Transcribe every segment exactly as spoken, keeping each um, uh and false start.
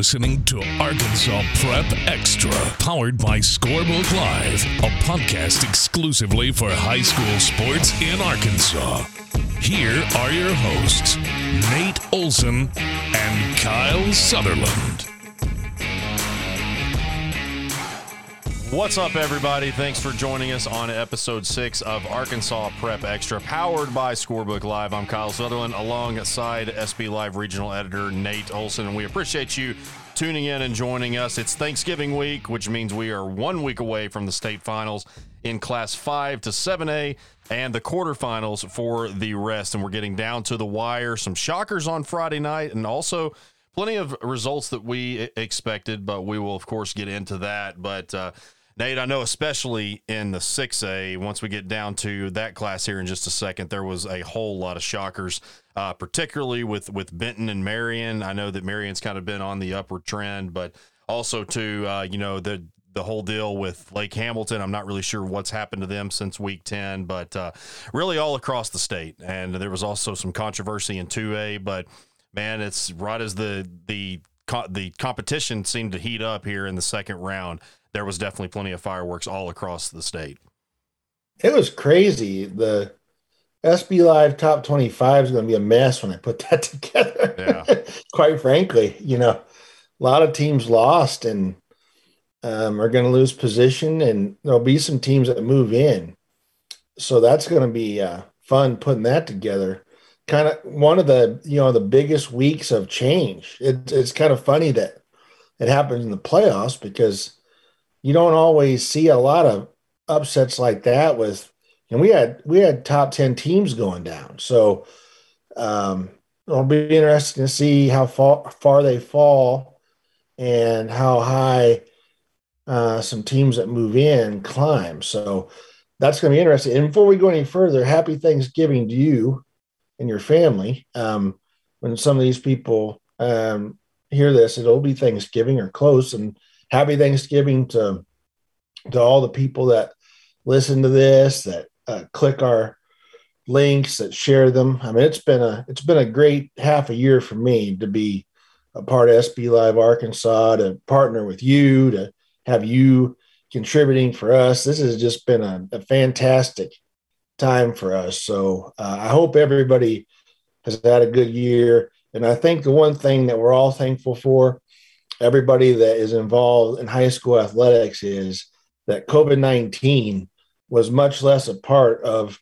listening to Arkansas Prep Extra, powered by Scorebook Live, a podcast exclusively for high school sports in Arkansas. Here are your hosts, Nate Olson and Kyle Sutherland. What's up, everybody? Thanks for joining us on episode six of Arkansas Prep Extra, powered by Scorebook Live. I'm Kyle Sutherland, alongside S B Live regional editor Nate Olson, and we appreciate you tuning in and joining us. It's Thanksgiving week, which means we are one week away from the state finals in Class five to seven A and the quarterfinals for the rest, and we're getting down to the wire. Some shockers on Friday night, and also plenty of results that we expected, but we will, of course, get into that. But, uh, Nate, I know especially in the six A, once we get down to that class here in just a second, there was a whole lot of shockers, uh, particularly with, with Benton and Marion. I know that Marion's kind of been on the upward trend, but also to, uh, you know, the the whole deal with Lake Hamilton. I'm not really sure what's happened to them since week ten, but uh, really all across the state. And there was also some controversy in two A, but, man, it's right as the the the competition seemed to heat up here in the second round, there was definitely plenty of fireworks all across the state. It was crazy. The S B Live Top twenty-five is going to be a mess when I put that together. Yeah. Quite frankly, you know, a lot of teams lost and um, are going to lose position, and there'll be some teams that move in. So that's going to be uh, fun putting that together. Kind of one of the, you know, the biggest weeks of change. It, it's kind of funny that it happens in the playoffs because you don't always see a lot of upsets like that with, and we had, we had top ten teams going down. So um, it'll be interesting to see how far, far they fall and how high uh, some teams that move in climb. So that's going to be interesting. And before we go any further, happy Thanksgiving to you and your family. Um, when some of these people um, hear this, it'll be Thanksgiving or close, and happy Thanksgiving to, to all the people that listen to this, that uh, click our links, that share them. I mean, it's been a, it's been a great half a year for me to be a part of S B Live Arkansas, to partner with you, to have you contributing for us. This has just been a, a fantastic time for us. So uh, I hope everybody has had a good year. And I think the one thing that we're all thankful for, everybody that is involved in high school athletics, is that COVID nineteen was much less a part of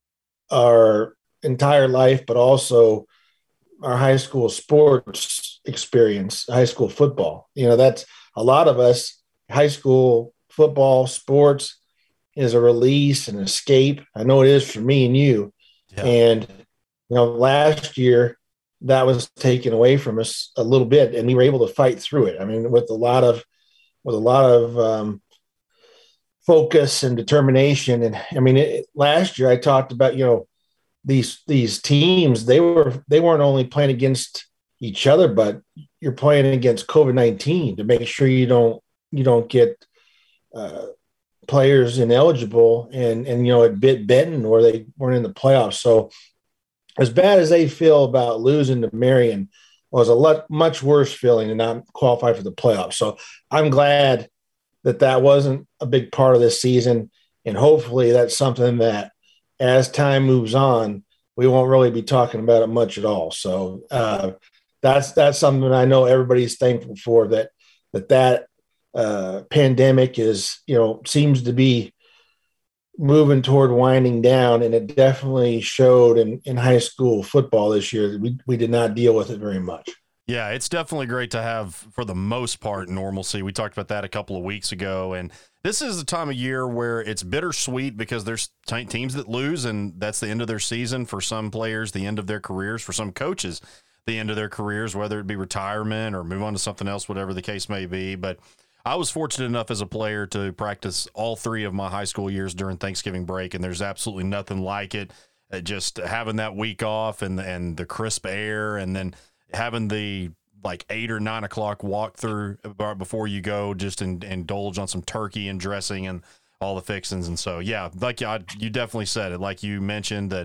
our entire life, but also our high school sports experience, high school football. You know, that's a lot of us, high school football, sports is a release and escape. I know it is for me and you. Yeah. And, you know, last year that was taken away from us a little bit, and we were able to fight through it. I mean, with a lot of, with a lot of um, focus and determination. And I mean, it, last year I talked about, you know, these, these teams, they were, they weren't only playing against each other, but you're playing against COVID nineteen to make sure you don't, you don't get uh, players ineligible. And, and, you know, it bit Benton where they weren't in the playoffs. So as bad as they feel about losing to Marion, was a lot much worse feeling to not qualify for the playoffs. So I'm glad that that wasn't a big part of this season. And hopefully that's something that as time moves on, we won't really be talking about it much at all. So uh, that's, that's something I know everybody's thankful for, that, that, that uh, pandemic is, you know, seems to be moving toward winding down. And it definitely showed in, in high school football this year that we, we did not deal with it very much. Yeah, it's definitely great to have, for the most part, normalcy. We talked about that a couple of weeks ago, and this is the time of year where it's bittersweet because there's t- teams that lose, and that's the end of their season. For some players, the end of their careers. For some coaches, the end of their careers, whether it be retirement or move on to something else, whatever the case may be. But I was fortunate enough as a player to practice all three of my high school years during Thanksgiving break, and there's absolutely nothing like it. Uh, just having that week off and and the crisp air, and then having the like eight or nine o'clock walk through before you go, just in, indulge on some turkey and dressing and all the fixings. And so, yeah, like I, you definitely said it, like you mentioned, that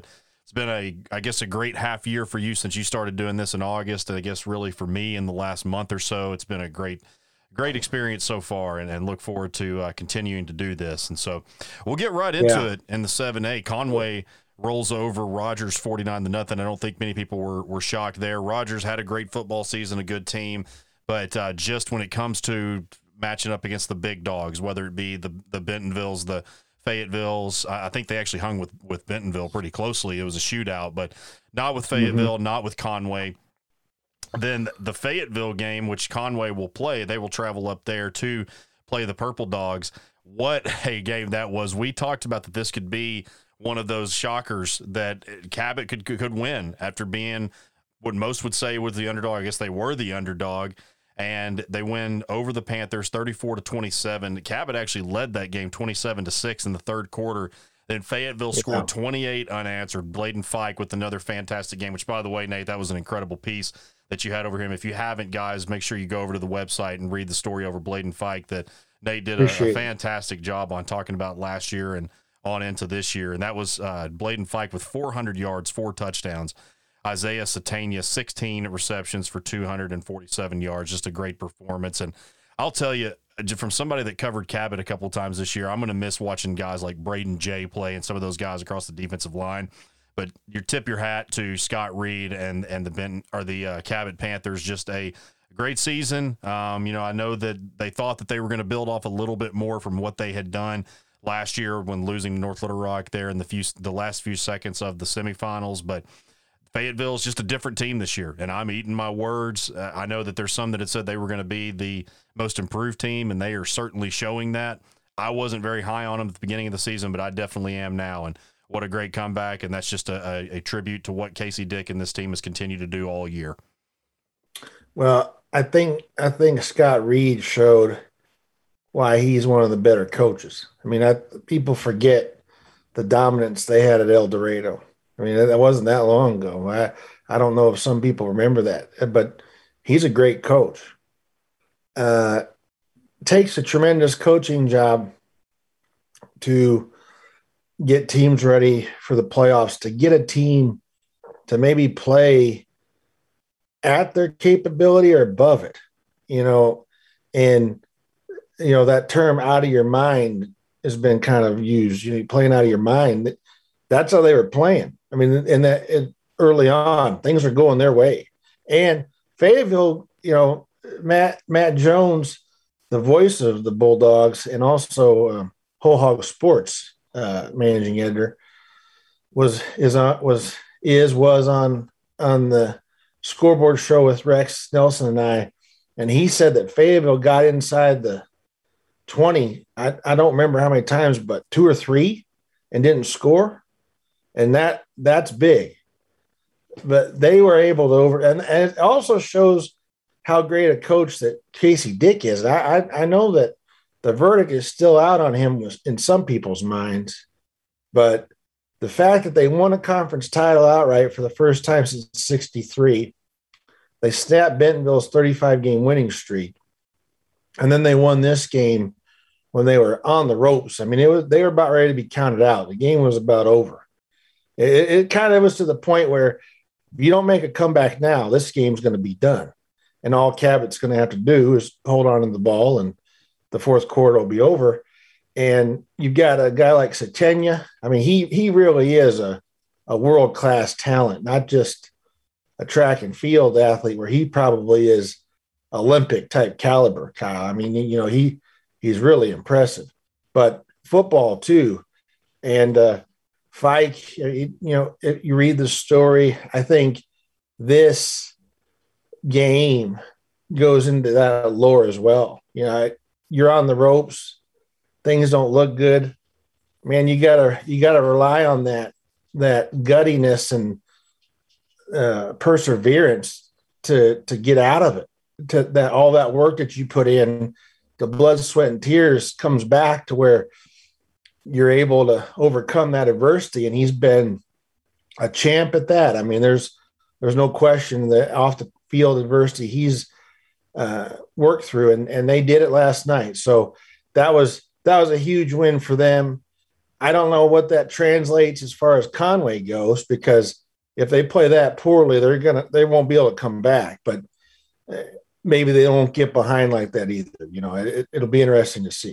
it's been a, I guess, a great half year for you since you started doing this in August. And I guess really for me in the last month or so, it's been a great, great experience so far, and, and look forward to uh, continuing to do this. And so we'll get right into yeah. it in the seven A. Conway rolls over Rogers forty-nine to nothing. I don't think many people were, were shocked there. Rogers had a great football season, a good team, but uh, just when it comes to matching up against the big dogs, whether it be the, the Bentonvilles, the Fayettevilles, I think they actually hung with, with Bentonville pretty closely. It was a shootout, but not with Fayetteville, mm-hmm. not with Conway. Then the Fayetteville game, which Conway will play, they will travel up there to play the Purple Dogs. What a game that was. We talked about that this could be one of those shockers that Cabot could could win after being what most would say was the underdog. I guess they were the underdog, and they win over the Panthers thirty-four to twenty-seven. Cabot actually led that game twenty-seven to six in the third quarter. Then Fayetteville yeah. scored twenty-eight unanswered. Bladen Fike with another fantastic game, which, by the way, Nate, that was an incredible piece that you had over him. If you haven't, guys, make sure you go over to the website and read the story over Bladen Fike that Nate did a, a fantastic job on talking about last year and on into this year. And that was uh, Bladen Fike with four hundred yards, four touchdowns. Isaiah Satania, sixteen receptions for two hundred forty-seven yards. Just a great performance. And I'll tell you, from somebody that covered Cabot a couple of times this year, I'm going to miss watching guys like Braden Jay play and some of those guys across the defensive line. But you tip your hat to Scott Reed and and the Ben or the uh, Cabot Panthers. Just a great season. Um, you know, I know that they thought that they were going to build off a little bit more from what they had done last year when losing North Little Rock there in the few the last few seconds of the semifinals, but Fayetteville is just a different team this year, and I'm eating my words. Uh, I know that there's some that had said they were going to be the most improved team, and they are certainly showing that. I wasn't very high on them at the beginning of the season, but I definitely am now, and what a great comeback, and that's just a, a, a tribute to what Casey Dick and this team has continued to do all year. Well, I think I think Scott Reed showed why he's one of the better coaches. I mean, I, people forget the dominance they had at El Dorado. I mean, that wasn't that long ago. I, I don't know if some people remember that, but he's a great coach. Uh, takes a tremendous coaching job to get teams ready for the playoffs, to get a team to maybe play at their capability or above it, you know, and, you know, that term out of your mind has been kind of used, you know, playing out of your mind. That's how they were playing. I mean, in that it, early on, things were going their way. And Fayetteville, you know, Matt Matt Jones, the voice of the Bulldogs, and also um, Whole Hog Sports uh, managing editor, was is on was is was on on the scoreboard show with Rex Nelson and I, and he said that Fayetteville got inside the twenty. I, I don't remember how many times, but two or three, and didn't score. And that that's big. But they were able to over, and, and it also shows how great a coach that Casey Dick is. I, I I know that the verdict is still out on him in some people's minds, but the fact that they won a conference title outright for the first time since sixty-three, they snapped Bentonville's thirty-five game winning streak, and then they won this game when they were on the ropes. I mean, it was they were about ready to be counted out. The game was about over. It, it kind of was to the point where if you don't make a comeback now, this game's going to be done. And all Cabot's going to have to do is hold on to the ball, and the fourth quarter will be over. And you've got a guy like Satania. I mean, he he really is a, a world-class talent, not just a track and field athlete where he probably is Olympic-type caliber, Kyle. I mean, you know, he he's really impressive. But football, too. And uh, Fike, you know, if you read the story, I think this game goes into that lore as well. You know, you're on the ropes, things don't look good, man. You gotta you gotta rely on that that guttiness and uh, perseverance to to get out of it. To that all that work that you put in, the blood, sweat, and tears comes back to where you're able to overcome that adversity. And he's been a champ at that. I mean, there's there's no question that off the field adversity he's uh, worked through, and, and they did it last night. So that was that was a huge win for them. I don't know what that translates as far as Conway goes, because if they play that poorly, they're gonna they won't be able to come back. But maybe they won't get behind like that either. You know, it, it'll be interesting to see.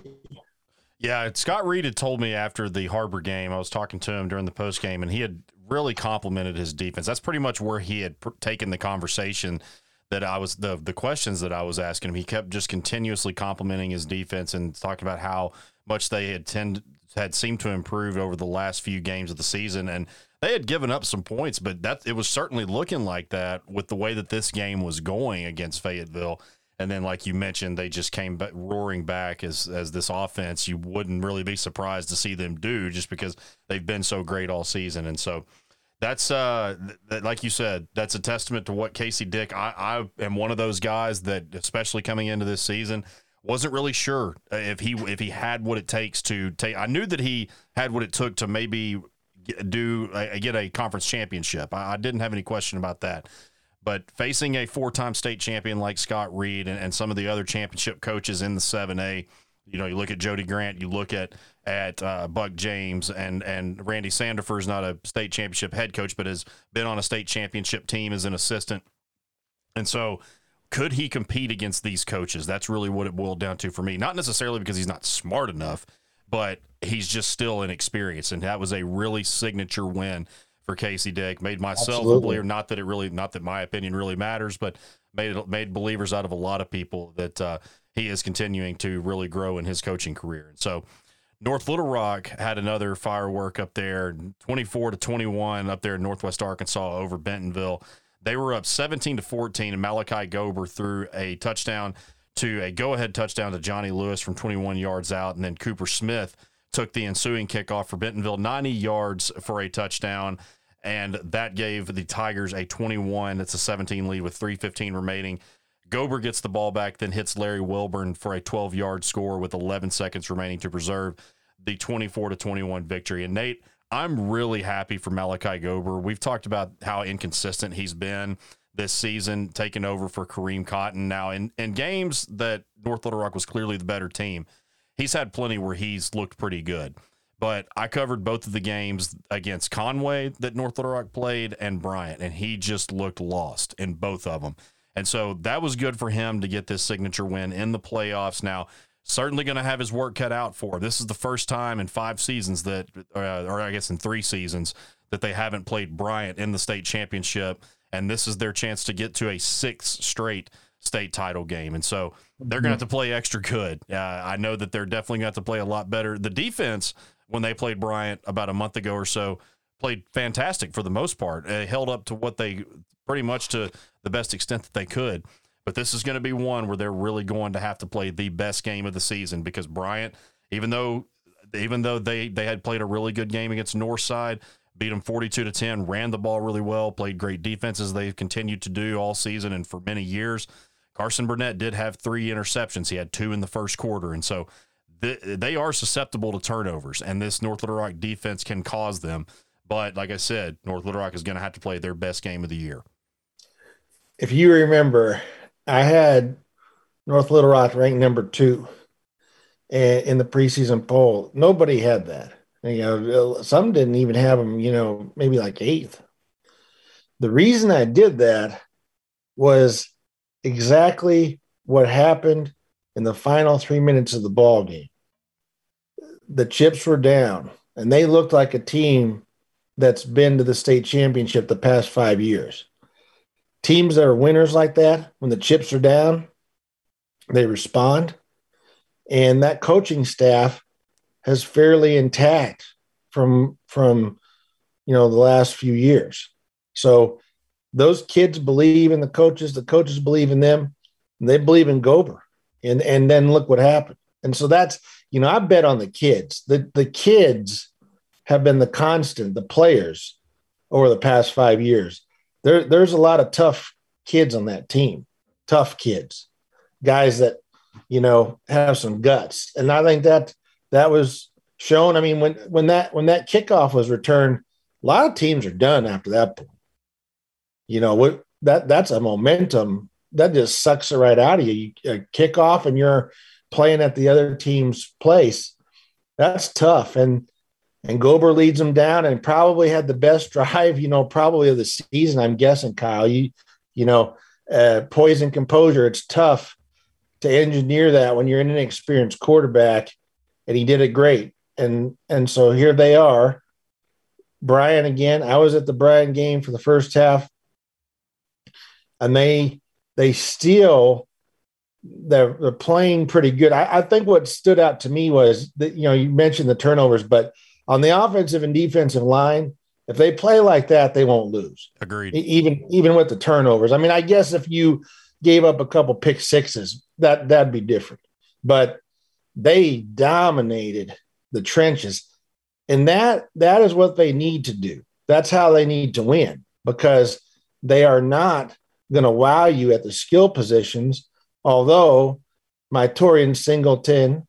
Yeah, Scott Reed had told me after the Harbor game, I was talking to him during the post game, and he had really complimented his defense. That's pretty much where he had pr- taken the conversation that I was the the questions that I was asking him. He kept just continuously complimenting his defense and talking about how much they had tend had seemed to improve over the last few games of the season, and they had given up some points, but that it was certainly looking like that with the way that this game was going against Fayetteville. And then, like you mentioned, they just came back, roaring back as as this offense. You wouldn't really be surprised to see them do, just because they've been so great all season. And so that's, uh, th- like you said, that's a testament to what Casey Dick. I, I am one of those guys that, especially coming into this season, wasn't really sure if he if he had what it takes to take. I knew that he had what it took to maybe get, do uh, get a conference championship. I, I didn't have any question about that. But facing a four-time state champion like Scott Reed and, and some of the other championship coaches in the seven A, you know, you look at Jody Grant, you look at at uh, Buck James, and and Randy Sandifer is not a state championship head coach, but has been on a state championship team as an assistant. And so could he compete against these coaches? That's really what it boiled down to for me. Not necessarily because he's not smart enough, but he's just still inexperienced. And that was a really signature win for Casey Dick. Made myself Absolutely. a believer. Not that it really, not that my opinion really matters, but made it, made believers out of a lot of people that uh, he is continuing to really grow in his coaching career. And so North Little Rock had another firework up there, twenty-four to twenty-one up there in Northwest Arkansas over Bentonville. They were up seventeen to fourteen, and Malachi Gober threw a touchdown to a go-ahead touchdown to Johnny Lewis from twenty-one yards out, and then Cooper Smith took the ensuing kickoff for Bentonville, ninety yards for a touchdown, and that gave the Tigers a twenty-one. It's a seventeen lead with three fifteen remaining. Gober gets the ball back, then hits Larry Wilburn for a twelve-yard score with eleven seconds remaining to preserve the twenty-four to twenty-one victory. And Nate, I'm really happy for Malachi Gober. We've talked about how inconsistent he's been this season, taking over for Kareem Cotton. Now, in, in games that North Little Rock was clearly the better team, he's had plenty where he's looked pretty good. But I covered both of the games against Conway that North Little Rock played and Bryant, and he just looked lost in both of them. And so that was good for him to get this signature win in the playoffs. Now, certainly going to have his work cut out for him. This is the first time in five seasons that, uh, or I guess in three seasons, that they haven't played Bryant in the state championship, and this is their chance to get to a sixth straight state title game. And so they're going to have to play extra good. Uh, I know that they're definitely going to have to play a lot better. The defense, when they played Bryant about a month ago or so, played fantastic for the most part. It held up to what they pretty much to the best extent that they could. But this is going to be one where they're really going to have to play the best game of the season, because Bryant, even though even though they, they had played a really good game against Northside, beat them forty-two to ten, ran the ball really well, played great defense as they've continued to do all season and for many years. Carson Burnett did have three interceptions. He had two in the first quarter. And so th- they are susceptible to turnovers, and this North Little Rock defense can cause them. But like I said, North Little Rock is going to have to play their best game of the year. If you remember, I had North Little Rock ranked number two in the preseason poll. Nobody had that. You know, some didn't even have them, you know, maybe like eighth. The reason I did that was exactly what happened in the final three minutes of the ball game. The chips were down, and they looked like a team that's been to the state championship the past five years. Teams that are winners like that, when the chips are down, they respond. And that coaching staff has fairly intact from, from, you know, the last few years. So those kids believe in the coaches, the coaches believe in them, and they believe in Gober. And, and then look what happened. And so that's, you know, I bet on the kids. The, the kids have been the constant, the players over the past five years. There, there's a lot of tough kids on that team, tough kids, guys that, you know, have some guts. And I think that that was shown. I mean, when, when that, when that kickoff was returned, a lot of teams are done after that point. You know, what that that's a momentum that just sucks it right out of you. You uh, kick off and you're playing at the other team's place. That's tough. And and Gober leads them down and probably had the best drive, you know, probably of the season, I'm guessing, Kyle. You, you know, uh, poise and composure. It's tough to engineer that when you're an inexperienced quarterback, and he did it great. And and so here they are. Bryan again. I was at the Bryan game for the first half, and they they still they're, they're playing pretty good. I, I think what stood out to me was that, you know, you mentioned the turnovers, but on the offensive and defensive line, if they play like that, they won't lose. Agreed. Even even with the turnovers. I mean, I guess if you gave up a couple pick sixes, that that'd be different. But they dominated the trenches, and that that is what they need to do. That's how they need to win, because they are not going to wow you at the skill positions. Although my Torian Singleton,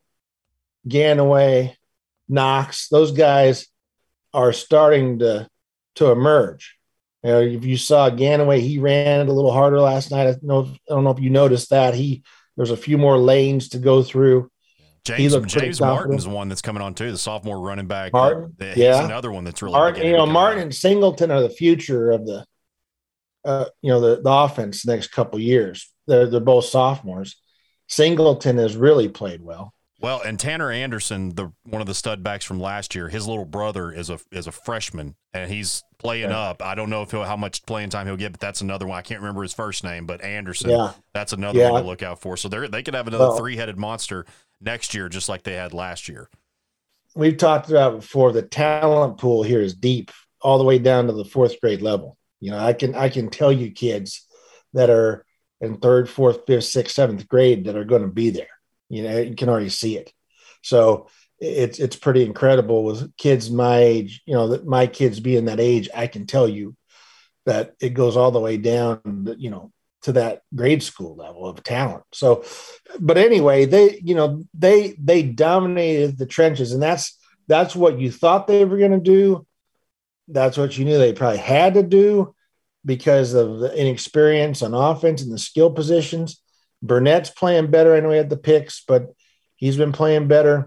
Ganaway, Knox, those guys are starting to to emerge. You know, if you saw Ganaway, he ran it a little harder last night. I don't know if, I don't know if you noticed that. He there's a few more lanes to go through. James James Martin's one that's coming on too, the sophomore running back. Martin, He's yeah, another one that's really. Martin, you know, Martin out. and Singleton are the future of the, uh, you know, the, the offense the next couple of years. They're they're both sophomores. Singleton has really played well. Well, and Tanner Anderson, the one of the stud backs from last year, his little brother is a is a freshman, and he's playing yeah. up. I don't know if he'll, how much playing time he'll get, but that's another one. I can't remember his first name, but Anderson, yeah. that's another yeah. one to look out for. So they they could have another well, three-headed monster next year, just like they had last year. We've talked about before, the talent pool here is deep, all the way down to the fourth grade level. You know, I can I can tell you kids that are in third, fourth, fifth, sixth, seventh grade that are going to be there. You know, you can already see it. So it's it's pretty incredible with kids my age, you know, that my kids being that age, I can tell you that it goes all the way down, you know, to that grade school level of talent. So, but anyway, they, you know, they they dominated the trenches, and that's that's what you thought they were going to do. That's what you knew they probably had to do because of the inexperience on offense and the skill positions. Burnett's playing better. I know he had the picks, but he's been playing better.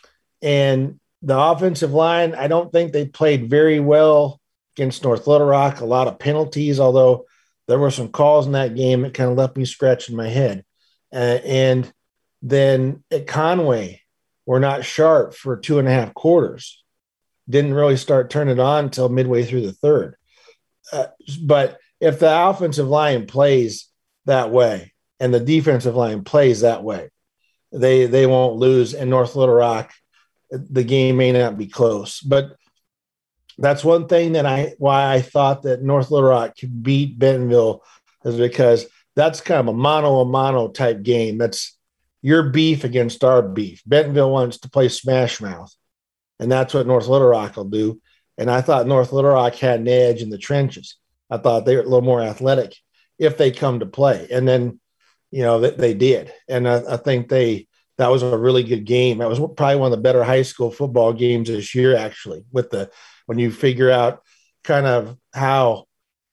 And the offensive line, I don't think they played very well against North Little Rock. A lot of penalties, although there were some calls in that game that kind of left me scratching my head. Uh, and then at Conway, we're not sharp for two and a half quarters. Didn't really start turning it on until midway through the third. Uh, but if the offensive line plays that way, and the defensive line plays that way, they they won't lose. And North Little Rock, the game may not be close. But that's one thing that I why I thought that North Little Rock could beat Bentonville, is because that's kind of a mano a mano type game. That's your beef against our beef. Bentonville wants to play smash mouth, and that's what North Little Rock will do. And I thought North Little Rock had an edge in the trenches. I thought they were a little more athletic if they come to play. And then, you know, that they did. And I, I think they, that was a really good game. That was probably one of the better high school football games this year, actually, with the, when you figure out kind of how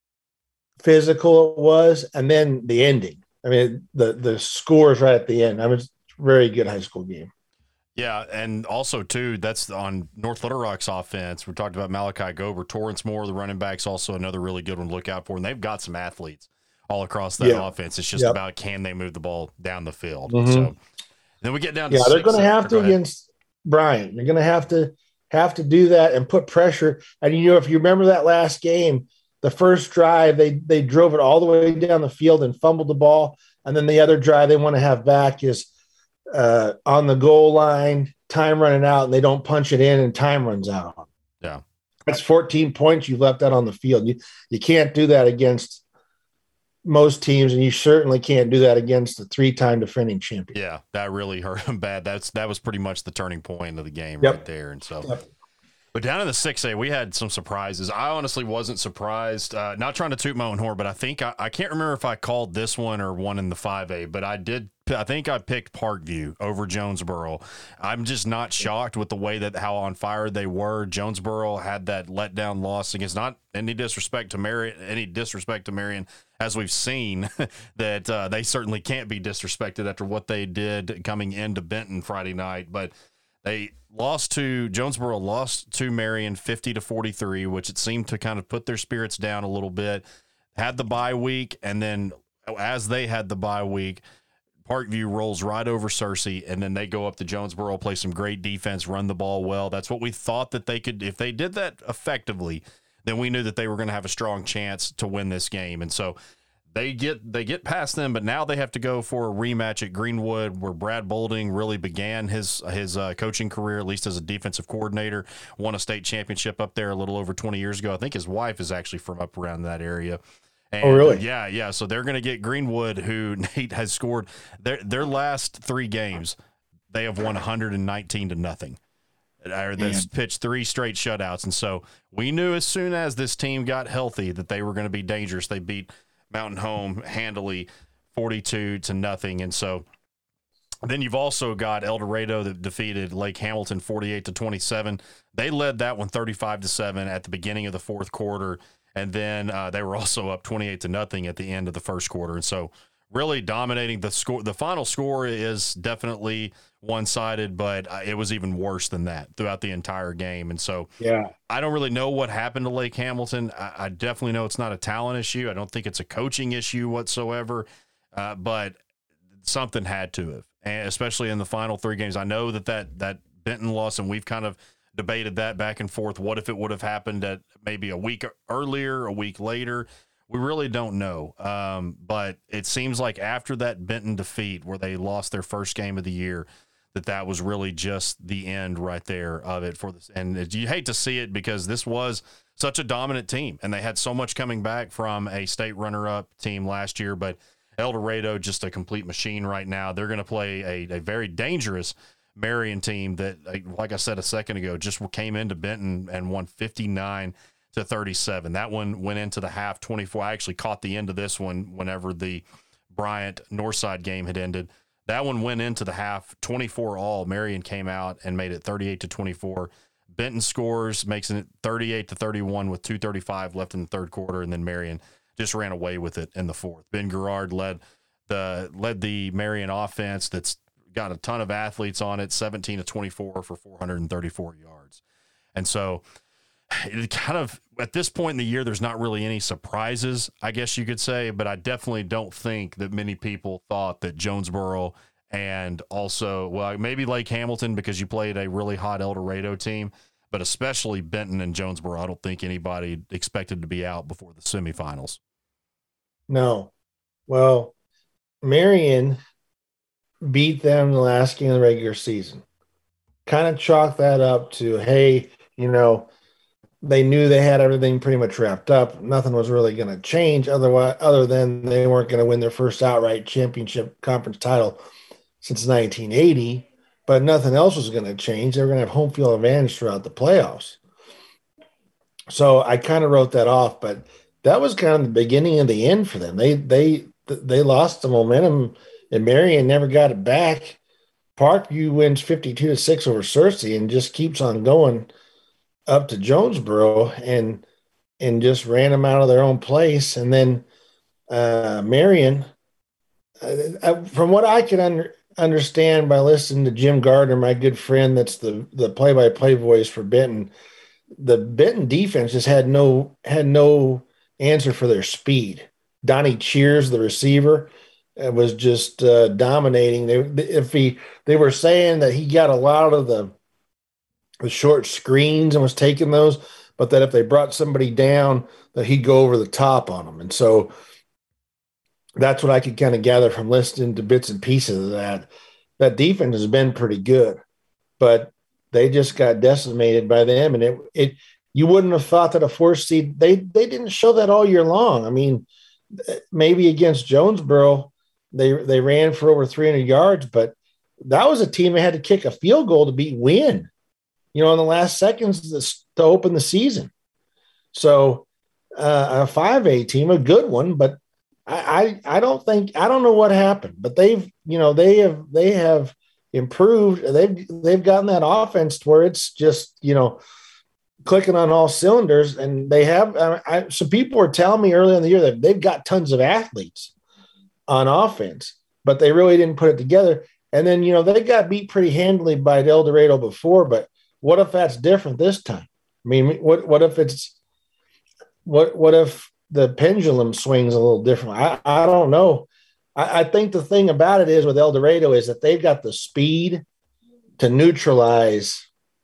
physical it was, and then the ending. I mean, the, the scores right at the end. I mean, it's a very good high school game. Yeah, and also, too, that's on North Little Rock's offense. We talked about Malachi Gober. Torrance Moore, the running back's also another really good one to look out for, and they've got some athletes all across that yeah. offense. It's just yep. about, can they move the ball down the field? Mm-hmm. So then we get down to yeah, they're going to have to against Bryan. They're going to have to have to do that and put pressure. And you know, if you remember that last game, the first drive they they drove it all the way down the field and fumbled the ball, and then the other drive they want to have back is uh, on the goal line, time running out, and they don't punch it in, and time runs out. Yeah, that's fourteen points you left out on the field. You you can't do that against most teams, and you certainly can't do that against a three-time defending champion. Yeah, that really hurt him bad. That's that was pretty much the turning point of the game yep. right there. And so, yep. but down in the six A, we had some surprises. I honestly wasn't surprised. Uh, not trying to toot my own horn, but I think I, I can't remember if I called this one or one in the five A, but I did. I think I picked Parkview over Jonesboro. I'm just not shocked with the way that how on fire they were. Jonesboro had that letdown loss against, not any disrespect to Marion, any disrespect to Marion, as we've seen that uh, they certainly can't be disrespected after what they did coming into Benton Friday night. But They lost to Jonesboro, lost to Marion fifty to forty-three, which it seemed to kind of put their spirits down a little bit. Had the bye week, and then as they had the bye week, Parkview rolls right over Searcy, and then they go up to Jonesboro, play some great defense, run the ball well. That's what we thought that they could. If they did that effectively, then we knew that they were going to have a strong chance to win this game. And so they get they get past them, but now they have to go for a rematch at Greenwood, where Brad Bolding really began his his uh, coaching career, at least as a defensive coordinator. Won a state championship up there a little over twenty years ago. I think his wife is actually from up around that area. And, oh, really? Yeah, yeah. So they're going to get Greenwood, who Nate has scored their their last three games. They have won one hundred nineteen to nothing. Or they've pitched three straight shutouts, and so we knew as soon as this team got healthy that they were going to be dangerous. They beat Mountain Home handily, forty-two to nothing, and so then you've also got El Dorado that defeated Lake Hamilton forty-eight to twenty-seven. They led that one thirty-five to seven at the beginning of the fourth quarter. And then uh, they were also up twenty-eight to nothing at the end of the first quarter. And so really dominating the score. The final score is definitely one-sided, but uh, it was even worse than that throughout the entire game. And so yeah, I don't really know what happened to Lake Hamilton. I, I definitely know it's not a talent issue. I don't think it's a coaching issue whatsoever, uh, but something had to have, and especially in the final three games. I know that that, that Benton loss, and we've kind of debated that back and forth. What if it would have happened at maybe a week earlier, a week later? We really don't know. Um, but it seems like after that Benton defeat, where they lost their first game of the year, that that was really just the end right there of it for this. And it, you hate to see it, because this was such a dominant team, and they had so much coming back from a state runner-up team last year. But El Dorado, just a complete machine right now. They're going to play a, a very dangerous Marion team that, like I said a second ago, just came into Benton and won fifty-nine to thirty-seven. That one went into the half twenty-four. I actually caught the end of this one whenever the Bryant Northside game had ended. That one went into the half twenty-four all. Marion came out and made it thirty-eight to twenty-four. Benton scores, makes it thirty-eight to thirty-one with two thirty-five left in the third quarter, and then Marion just ran away with it in the fourth. Ben Gerard led the led the Marion offense that's got a ton of athletes on it, seventeen to twenty-four for four hundred thirty-four yards. And so it kind of, at this point in the year, there's not really any surprises, I guess you could say, but I definitely don't think that many people thought that Jonesboro and also, well, maybe Lake Hamilton, because you played a really hot El Dorado team, but especially Benton and Jonesboro, I don't think anybody expected to be out before the semifinals. No. Well, Marion beat them the last game of the regular season. Kind of chalk that up to, hey, you know, they knew they had everything pretty much wrapped up. Nothing was really going to change otherwise, other than they weren't going to win their first outright championship conference title since nineteen eighty, but nothing else was going to change. They were going to have home field advantage throughout the playoffs. So I kind of wrote that off, but that was kind of the beginning of the end for them. They, they, they lost the momentum, and Marion never got it back. Parkview wins fifty-two to six over Searcy and just keeps on going up to Jonesboro and and just ran them out of their own place. And then uh, Marion, uh, from what I could under, understand by listening to Jim Gardner, my good friend that's the, the play-by-play voice for Benton, the Benton defense just had no had no answer for their speed. Donnie Cheers, the receiver, was just uh, dominating. They, if he, they were saying that he got a lot of the, the short screens and was taking those, but that if they brought somebody down, that he'd go over the top on them. And so that's what I could kind of gather from listening to bits and pieces of that. That defense has been pretty good, but they just got decimated by them. And it, it, you wouldn't have thought that a four seed, they, they didn't show that all year long. I mean, maybe against Jonesboro, they, they ran for over three hundred yards, but that was a team that had to kick a field goal to beat Wynn, you know, in the last seconds to, to open the season. So uh, a five A team, a good one, but I, I, I don't think, I don't know what happened, but they've, you know, they have, they have improved. They've, they've gotten that offense to where it's just, you know, clicking on all cylinders. And they have, I, I, so people were telling me early in the year that they've got tons of athletes on offense, but they really didn't put it together. And then, you know, they got beat pretty handily by El Dorado before, but what if that's different this time? I mean, what what if it's what what if the pendulum swings a little different? I, I don't know. I, I think the thing about it is with El Dorado is that they've got the speed to neutralize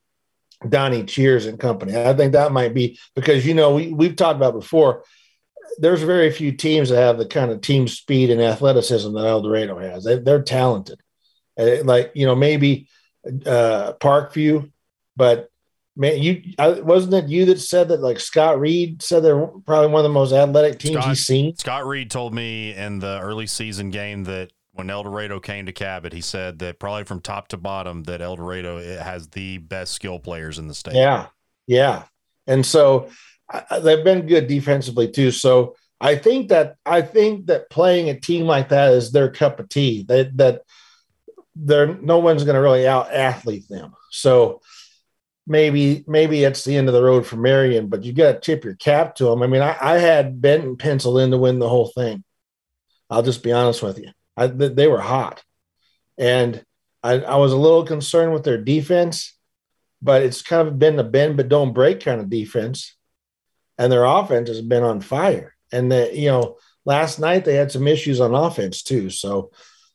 Donnie Cheers and company. I think that might be because, you know, we, we've talked about before, there's very few teams that have the kind of team speed and athleticism that El Dorado has. They, they're talented. Like, you know, maybe uh, Parkview, but man, you I, wasn't it you that said that like Scott Reed said they're probably one of the most athletic teams Scott, he's seen? Scott Reed told me in the early season game that when El Dorado came to Cabot, he said that probably from top to bottom that El Dorado has the best skill players in the state. Yeah, yeah. And so uh, they've been good defensively too. So I think that I think that playing a team like that is their cup of tea. That that they're no one's going to really out athlete them. So maybe maybe it's the end of the road for Marion, but you got to tip your cap to them. I mean, I, I had Benton penciled in to win the whole thing. I'll just be honest with you. I, they were hot, and I, I was a little concerned with their defense, but it's kind of been the bend but don't break kind of defense, and their offense has been on fire. And the, you know, last night they had some issues on offense too. So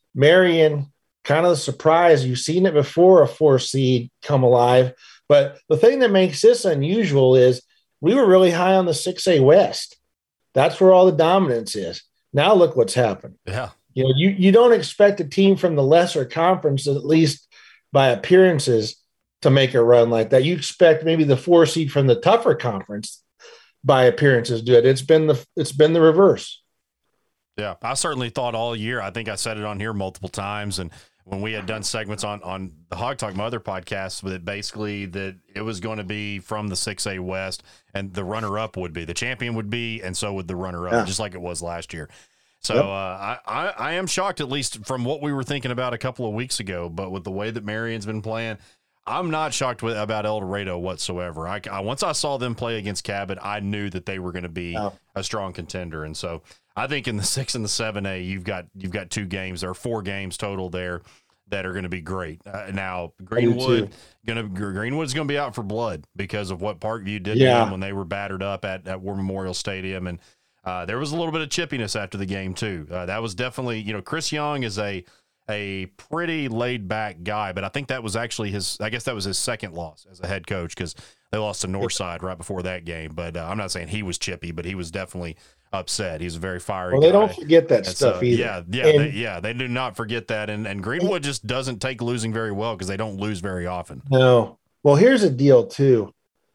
Marion, kind of the surprise. You've seen it before, a four seed come alive. But the thing that makes this unusual is we were really high on the six A West. That's where all the dominance is. Now look what's happened. Yeah. You know, you, you don't expect a team from the lesser conference, at least by appearances, to make a run like that. You expect maybe the four seed from the tougher conference by appearances do it. It's been the it's been the reverse. Yeah, I certainly thought all year. I think I said it on here multiple times, and when we had done segments on on the Hog Talk, my other podcast, that basically that it was going to be from the six A West, and the runner-up would be the champion would be, and so would the runner-up, yeah. just like it was last year. So yep. uh, I, I I am shocked, at least from what we were thinking about a couple of weeks ago, but with the way that Marion's been playing, I'm not shocked with, about El Dorado whatsoever. I, I once I saw them play against Cabot, I knew that they were going to be oh. a strong contender, and so I think in the six and the seven A, you've got you've got two games. There are four games total there that are going to be great. Uh, now Greenwood going to Greenwood's going to be out for blood because of what Parkview did yeah. to them when they were battered up at, at War Memorial Stadium, and uh, there was a little bit of chippiness after the game too. Uh, that was definitely, you know, Chris Young is a a pretty laid back guy, but I think that was actually his. I guess that was his second loss as a head coach because they lost to Northside right before that game. But uh, I'm not saying he was chippy, but he was definitely upset. He's a very fiery well, they guy. don't forget that and stuff so, either. Yeah, yeah, and, they, yeah. They do not forget that, and and Greenwood just doesn't take losing very well because they don't lose very often. No. Well, here's a deal too.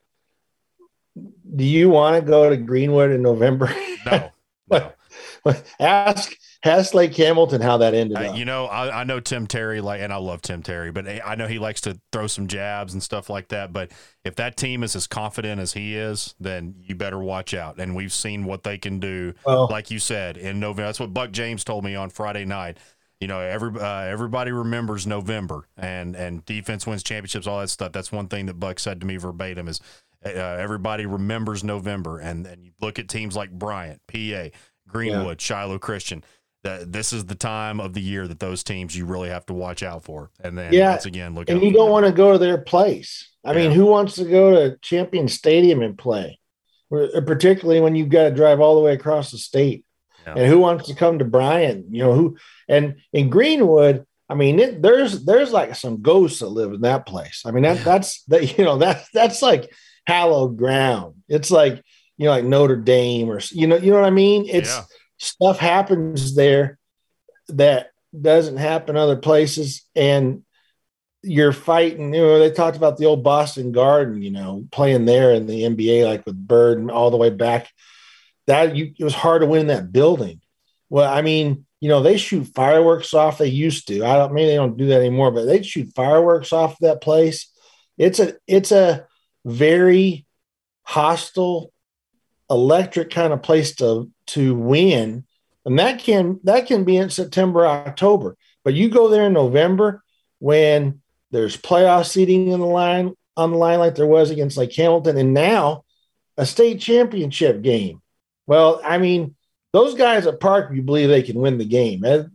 Do you want to go to Greenwood in November? No. no. ask ask Lake Hamilton how that ended uh, up. You know, I, I know Tim Terry, like, and I love Tim Terry, but I know he likes to throw some jabs and stuff like that. But if that team is as confident as he is, then you better watch out. And we've seen what they can do, well, like you said, in November. That's what Buck James told me on Friday night. You know, every uh, everybody remembers November, and and defense wins championships, all that stuff. That's one thing that Buck said to me verbatim is uh, everybody remembers November. And, and you look at teams like Bryant, P A, Greenwood, yeah. Shiloh Christian. That this is the time of the year that those teams you really have to watch out for. And then yeah. once again, look and out you don't want to go to their place. I yeah. mean, who wants to go to Champion Stadium and play? Particularly when you've got to drive all the way across the state. Yeah. And who wants to come to Bryan? You know, who and in Greenwood, I mean, it, there's there's like some ghosts that live in that place. I mean, that that's that you know, that that's like hallowed ground. It's like, you know, like Notre Dame or you know, you know what I mean? It's yeah. stuff happens there that doesn't happen other places, and you're fighting. You know, they talked about the old Boston Garden, you know, playing there in the N B A, like with Bird and all the way back. That you, it was hard to win that building. Well, I mean, you know, they shoot fireworks off. They used to. I don't maybe they don't do that anymore, but they shoot fireworks off that place. It's a it's a very hostile, electric kind of place to to win, and that can that can be in September, October. But you go there in November when there's playoff seeding in the line on the line like there was against Lake Hamilton, and now a state championship game. Well, I mean, those guys at Park, you believe they can win the game, and and,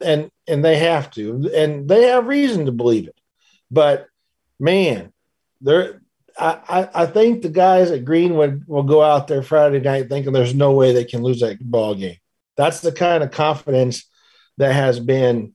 and they have to, and they have reason to believe it. But man, they're I, I think the guys at Greenwood will go out there Friday night thinking there's no way they can lose that ball game. That's the kind of confidence that has been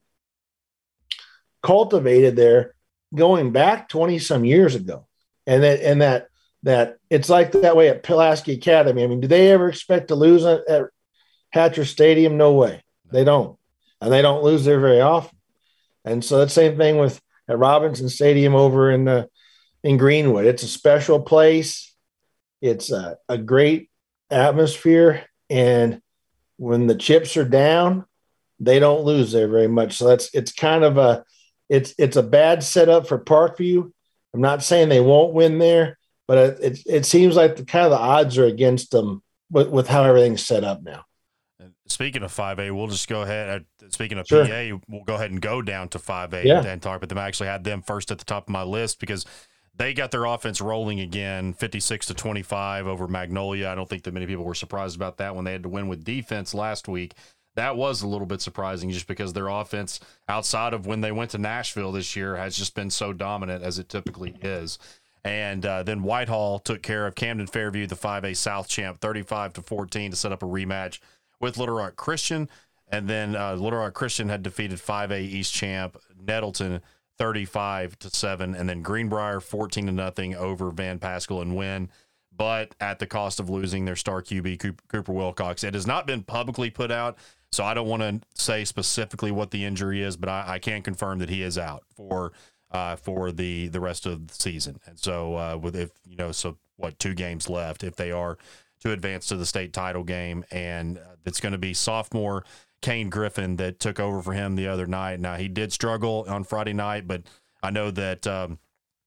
cultivated there going back twenty some years ago. And that, and that, that it's like that way at Pulaski Academy. I mean, do they ever expect to lose at, at Hatcher Stadium? No way. They don't. And they don't lose there very often. And so the same thing with at Robinson Stadium over in the, in Greenwood. It's a special place. It's a, a great atmosphere. And when the chips are down, they don't lose there very much. So that's, it's kind of a, it's, it's a bad setup for Parkview. I'm not saying they won't win there, but it, it, it seems like the kind of the odds are against them with, with how everything's set up now. Speaking of five A, we'll just go ahead. Uh, speaking of sure. P A, we'll go ahead and go down to five A yeah. and talk about them. I actually had them first at the top of my list because they got their offense rolling again, fifty-six to twenty-five over Magnolia. I don't think that many people were surprised about that when they had to win with defense last week. That was a little bit surprising just because their offense, outside of when they went to Nashville this year, has just been so dominant as it typically is. And uh, then Whitehall took care of Camden Fairview, the five A South champ, thirty-five to fourteen to set up a rematch with Little Rock Christian. And then uh, Little Rock Christian had defeated five A East champ Nettleton thirty-five to seven, and then Greenbrier fourteen to nothing over Van Pascal and win, but at the cost of losing their star Q B Cooper Wilcox. It has not been publicly put out, so I don't want to say specifically what the injury is, but I, I can confirm that he is out for uh, for the the rest of the season. And so uh, with if you know, so what two games left if they are to advance to the state title game, and uh, it's going to be sophomore Kane Griffin that took over for him the other night. Now, he did struggle on Friday night, but I know that um,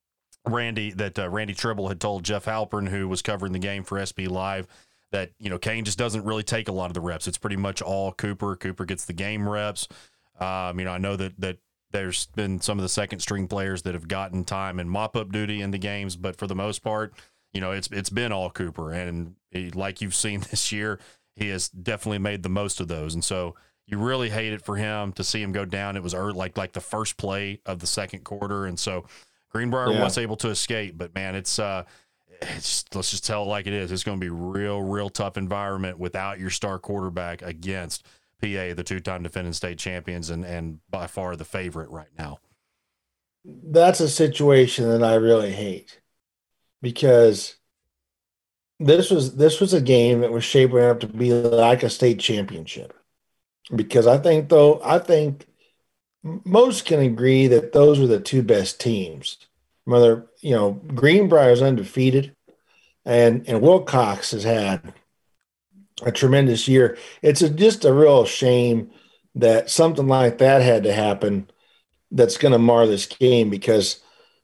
Randy that uh, Randy Tribble had told Jeff Halpern, who was covering the game for S B Live, that, you know, Kane just doesn't really take a lot of the reps. It's pretty much all Cooper. Cooper gets the game reps. Um, you know, I know that that there's been some of the second string players that have gotten time and mop-up duty in the games, but for the most part, you know, it's it's been all Cooper. And he, like you've seen this year, he has definitely made the most of those. And so you really hate it for him to see him go down. It was early, like like the first play of the second quarter. And so Greenbrier yeah. was able to escape. But, man, it's, uh, it's let's just tell it like it is. It's going to be real, real tough environment without your star quarterback against P A, the two-time defending state champions, and, and by far the favorite right now. That's a situation that I really hate because – This was this was a game that was shaping up to be like a state championship, because I think though I think most can agree that those were the two best teams. Whether you know Greenbrier is undefeated, and and Wilcox has had a tremendous year. It's a, just a real shame that something like that had to happen. That's going to mar this game because.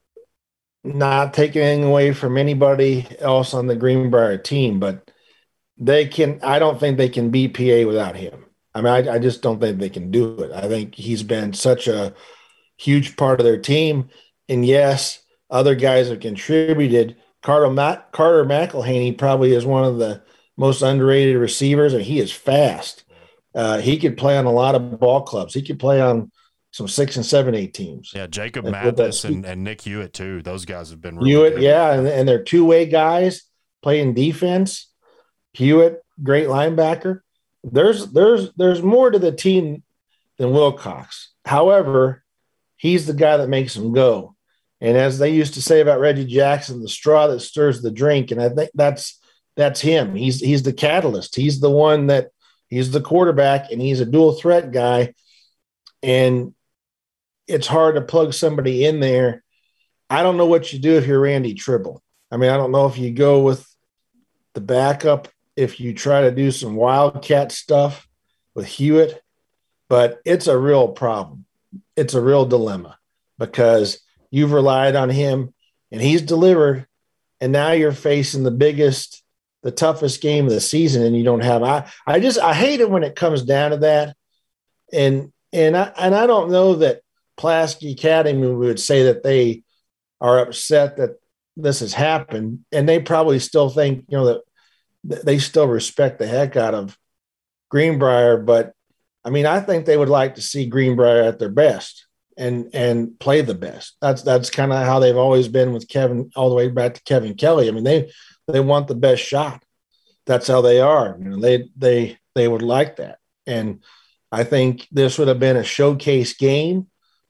Not taking anything away from anybody else on the Greenbrier team, but they can. I don't think they can beat P A without him. I mean, I, I just don't think they can do it. I think he's been such a huge part of their team. And yes, other guys have contributed. Carter Matt, Carter McElhaney probably is one of the most underrated receivers, and he is fast. Uh, he could play on a lot of ball clubs. He could play on some six and seven, eight teams. Yeah, Jacob Mathis and, and Nick Hewitt too. Those guys have been really Hewitt, good. yeah, and, and they're two-way guys playing defense. Hewitt, great linebacker. There's there's there's more to the team than Wilcox. However, he's the guy that makes them go. And as they used to say about Reggie Jackson, the straw that stirs the drink. And I think that's that's him. He's he's the catalyst. He's the one that he's the quarterback, and he's a dual threat guy. And it's hard to plug somebody in there. I don't know what you do if you're Randy Tribble. I mean, I don't know if you go with the backup, if you try to do some wildcat stuff with Hewitt, but it's a real problem. It's a real dilemma because you've relied on him and he's delivered, and now you're facing the biggest, the toughest game of the season, and you don't have – I I just – I hate it when it comes down to that. And and I, and I don't know that Pulaski Academy would say that they are upset that this has happened, and they probably still think, you know, that they still respect the heck out of Greenbrier, but I mean, I think they would like to see Greenbrier at their best and and play the best. That's that's kind of how they've always been with Kevin, all the way back to Kevin Kelly. I mean, they they want the best shot. That's how they are. You know, they they they would like that. And I think this would have been a showcase game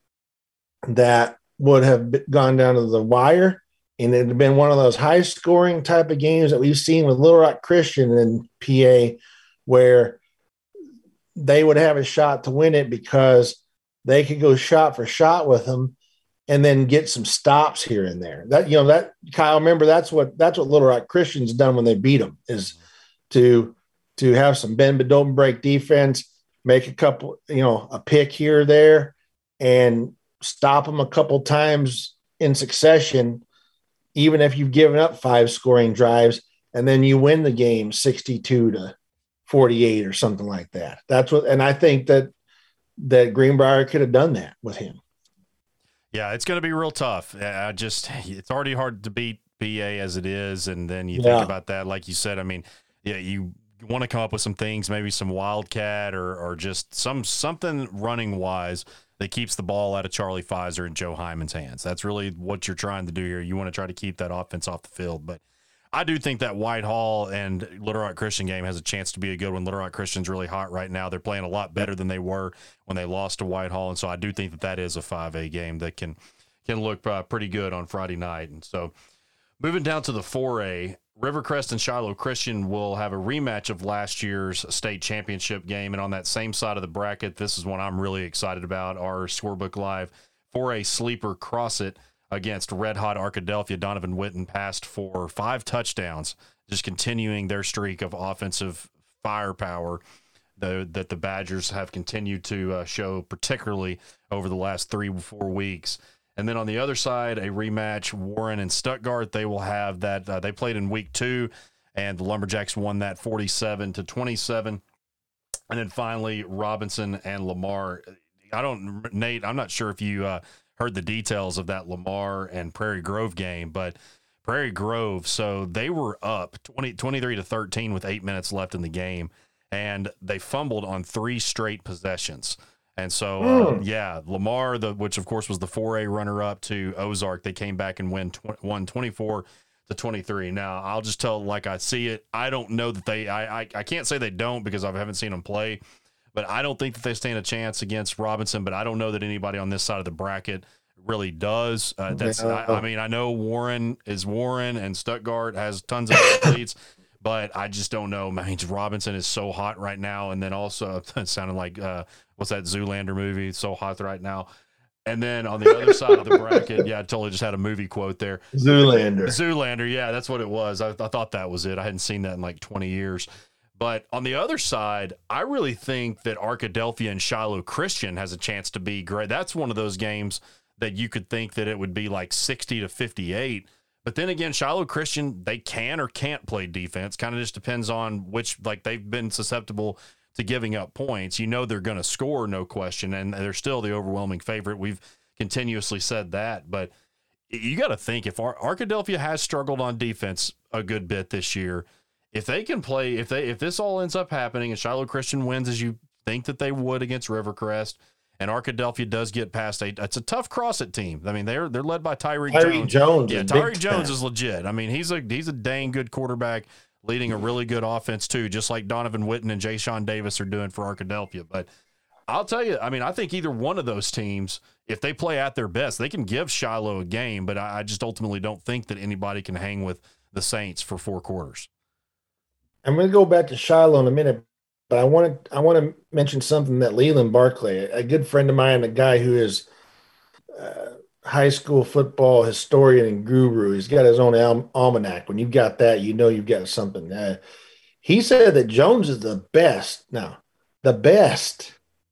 that would have gone down to the wire, and it had been one of those high scoring type of games that we've seen with Little Rock Christian in P A, where they would have a shot to win it because they could go shot for shot with them and then get some stops here and there. That, you know, that Kyle, remember that's what, that's what Little Rock Christian's done when they beat them, is to, to have some bend but don't break defense, make a couple, you know, a pick here or there, and stop them a couple times in succession, even if you've given up five scoring drives, and then you win the game sixty-two to forty-eight or something like that. That's what, and I think that that Greenbrier could have done that with him. Yeah, it's going to be real tough. I just, it's already hard to beat P A as it is, and then you Yeah. think about that, like you said. I mean, yeah, you want to come up with some things, maybe some wildcat or or just some something running wise that keeps the ball out of Charlie Pfizer and Joe Hyman's hands. That's really what you're trying to do here. You want to try to keep that offense off the field, but I do think that Whitehall and Little Rock Christian game has a chance to be a good one. Little Rock Christian's really hot right now. They're playing a lot better than they were when they lost to Whitehall, and so I do think that that is a five A game that can can look uh, pretty good on Friday night. And so moving down to the four A, Rivercrest and Shiloh Christian will have a rematch of last year's state championship game, and on that same side of the bracket, this is one I'm really excited about, our Scorebook Live four A sleeper Crossit against Red Hot Arkadelphia. Donovan Witten passed for five touchdowns, just continuing their streak of offensive firepower the, that the Badgers have continued to uh, show, particularly over the last three, four weeks. And then on the other side, a rematch, Warren and Stuttgart. They will have that. Uh, they played in week two, and the Lumberjacks won that forty-seven to twenty-seven. And then finally, Robinson and Lamar. I don't, Nate, I'm not sure if you uh, heard the details of that Lamar and Prairie Grove game, but Prairie Grove, so they were up twenty, twenty-three to thirteen with eight minutes left in the game, and they fumbled on three straight possessions. And so, uh, Mm. yeah, Lamar, the which of course was the four A runner-up to Ozark, they came back and win tw- won twenty-four to twenty-three. Now, I'll just tell like I see it. I don't know that they. I I, I can't say they don't because I haven't seen them play, but I don't think that they stand a chance against Robinson. But I don't know that anybody on this side of the bracket really does. Uh, that's. Yeah. I, I mean, I know Warren is Warren, and Stuttgart has tons of athletes. But I just don't know. I mean, Robinson is so hot right now. And then also, it sounded like, uh, what's that Zoolander movie? It's so hot right now. And then on the other side of the bracket, yeah, I totally just had a movie quote there. Zoolander. Zoolander, yeah, that's what it was. I, I thought that was it. I hadn't seen that in like twenty years. But on the other side, I really think that Arkadelphia and Shiloh Christian has a chance to be great. That's one of those games that you could think that it would be like sixty to fifty-eight. But then again, Shiloh Christian, they can or can't play defense. Kind of just depends on which, like they've been susceptible to giving up points. You know they're going to score, no question, and they're still the overwhelming favorite. We've continuously said that. But you got to think, if Ar- Arkadelphia has struggled on defense a good bit this year, if they can play, if they if this all ends up happening and Shiloh Christian wins as you think that they would against Rivercrest, and Arkadelphia does get past a, it's a tough Crossit team. I mean, they're they're led by Tyreek Jones. Tyreek Jones. Yeah, is Tyreek big Jones time. is legit. I mean, he's a he's a dang good quarterback, leading a really good offense too, just like Donovan Witten and Jay Sean Davis are doing for Arkadelphia. But I'll tell you, I mean, I think either one of those teams, if they play at their best, they can give Shiloh a game. But I, I just ultimately don't think that anybody can hang with the Saints for four quarters. I'm going to go back to Shiloh in a minute, but I want to I want to mention something that Leland Barclay, a good friend of mine, a guy who is uh, high school football historian and guru. He's got his own al- almanac. When you've got that, you know you've got something. Uh, he said that Jones is the best, now, the best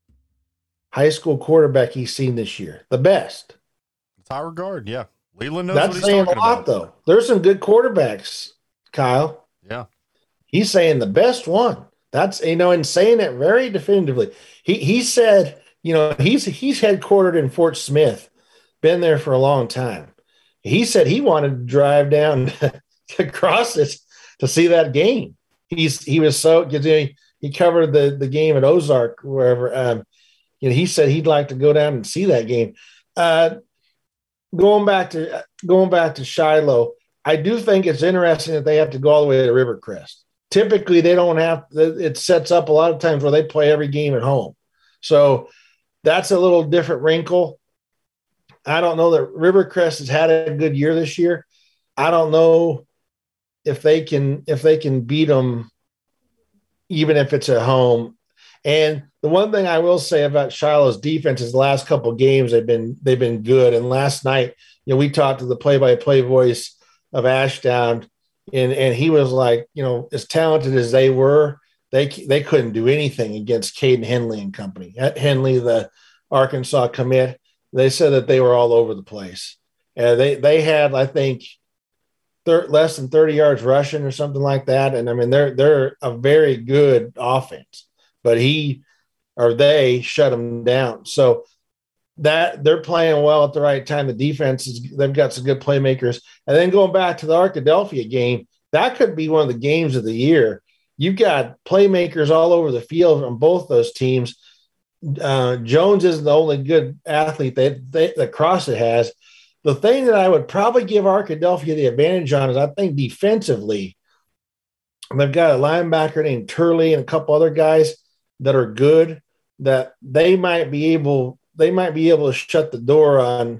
high school quarterback he's seen this year. The best. It's high regard, yeah. Leland knows That's what he's saying a talking lot, about. though. There's some good quarterbacks, Kyle. Yeah. He's saying the best one. That's, you know, and saying it very definitively. He he said, you know, he's he's headquartered in Fort Smith, been there for a long time. He said he wanted to drive down to Crossit to see that game. He's he was so, you know, he covered the the game at Ozark, wherever. Um, you know, he said he'd like to go down and see that game. Uh, going back to going back to Shiloh, I do think it's interesting that they have to go all the way to Rivercrest. Typically, they don't have. It sets up a lot of times where they play every game at home, so that's a little different wrinkle. I don't know that Rivercrest has had a good year this year. I don't know if they can if they can beat them, even if it's at home. And the one thing I will say about Shiloh's defense is the last couple of games they've been they've been good. And last night, you know, we talked to the play-by-play voice of Ashdown, and and he was like, you know, as talented as they were, they they couldn't do anything against Caden Henley and company. Henley, the Arkansas commit, they said that they were all over the place. And they they had, I think, thir- less than thirty yards rushing or something like that. And I mean, they're they're a very good offense, but he or they shut them down. So that they're playing well at the right time. The defense is, they've got some good playmakers. And then going back to the Arkadelphia game, that could be one of the games of the year. You've got playmakers all over the field on both those teams. Uh, Jones isn't the only good athlete that, they, that CrossFit has. The thing that I would probably give Arkadelphia the advantage on is I think defensively, they've got a linebacker named Turley and a couple other guys that are good, that they might be able they might be able to shut the door on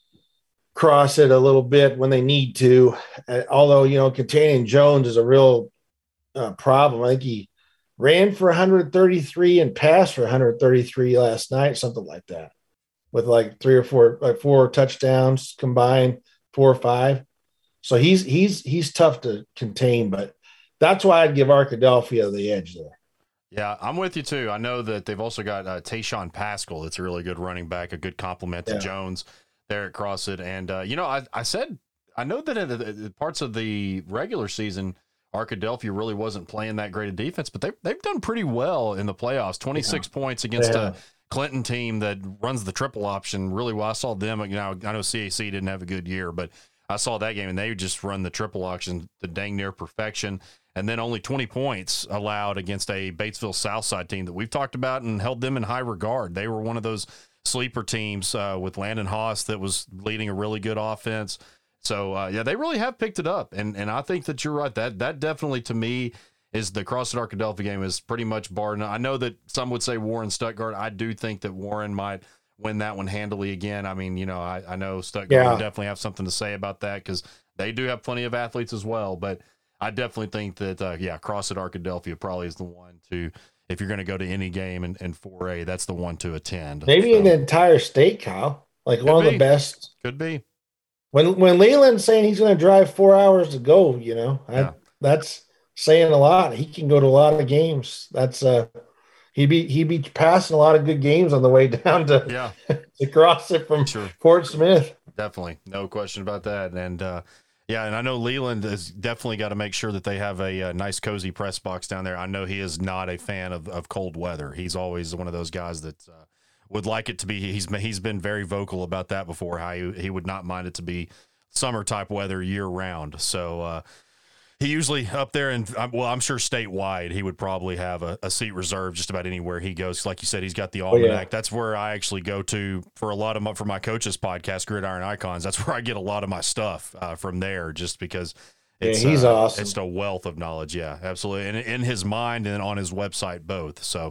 CrossFit a little bit when they need to. Uh, although, you know, containing Jones is a real uh, problem. I think he ran for one thirty-three and passed for one thirty-three last night, something like that, with like three or four, like four touchdowns combined, four or five. So he's he's he's tough to contain, but that's why I'd give Arkadelphia the edge there. Yeah, I'm with you too. I know that they've also got uh, Tayshawn Pascal. That's a really good running back, a good complement to Yeah. Jones there at CrossFit. And, uh, you know, I, I said, I know that in the, the parts of the regular season, Arkadelphia really wasn't playing that great a defense, but they, they've done pretty well in the playoffs. twenty-six yeah. points against yeah. a Clinton team that runs the triple option really well. I saw them, you know, I know C A C didn't have a good year, but I saw that game and they just run the triple option to dang near perfection. And then only twenty points allowed against a Batesville Southside team that we've talked about and held them in high regard. They were one of those sleeper teams uh, with Landon Haas that was leading a really good offense. So, uh, yeah, they really have picked it up. And and I think that you're right. That that definitely, to me, is the CrossFit Arkadelphia game is pretty much barred. I know that some would say Warren Stuttgart. I do think that Warren might win that one handily again. I mean, you know, I, I know Stuttgart yeah. will definitely have something to say about that because they do have plenty of athletes as well. But I definitely think that, uh, yeah, CrossFit Arkadelphia probably is the one to, if you're going to go to any game in, in four A, that's the one to attend. Maybe so, in the entire state, Kyle, like one be. of the best. Could be. When when Leland's saying he's going to drive four hours to go, you know, I, yeah. that's saying a lot. He can go to a lot of games. That's uh, he'd be he'd be passing a lot of good games on the way down to yeah to CrossFit from sure. Fort Smith. Definitely, no question about that. And uh, yeah, and I know Leland has definitely got to make sure that they have a, a nice, cozy press box down there. I know he is not a fan of, of cold weather. He's always one of those guys that uh, would like it to be. He's he's been very vocal about that before. How he, he would not mind it to be summer type weather year round. So uh, he usually up there, and well, I'm sure statewide he would probably have a, a seat reserved just about anywhere he goes. Like you said, he's got the almanac. Oh, yeah. That's where I actually go to for a lot of my, for my coach's podcast, Gridiron Icons. That's where I get a lot of my stuff uh, from there, just because it's yeah, he's uh, awesome. It's a wealth of knowledge. Yeah, absolutely, and in his mind and on his website both. So.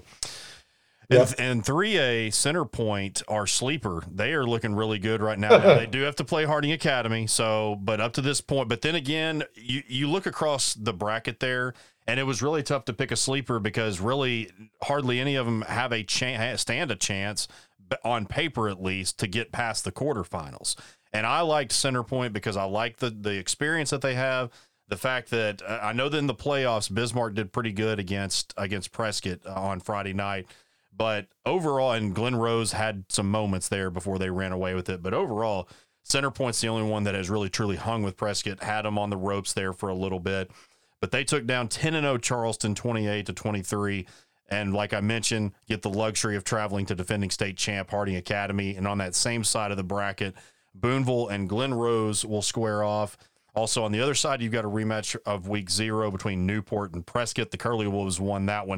Yep. And, and three A Center Point, our sleeper, they are looking really good right now. Now they do have to play Harding Academy, so but up to this point. But then again, you, you look across the bracket there, and it was really tough to pick a sleeper because really hardly any of them have a chance, stand a chance, on paper at least, to get past the quarterfinals. And I liked Center Point because I like the the experience that they have. The fact that uh, I know that in the playoffs, Bismarck did pretty good against against Prescott uh, on Friday night. But overall, and Glen Rose had some moments there before they ran away with it. But overall, Center Point's the only one that has really truly hung with Prescott, had them on the ropes there for a little bit. But they took down ten and oh Charleston twenty-eight to twenty-three. And like I mentioned, get the luxury of traveling to defending state champ Harding Academy. And on that same side of the bracket, Boonville and Glen Rose will square off. Also on the other side, you've got a rematch of week zero between Newport and Prescott. The Curly Wolves won that one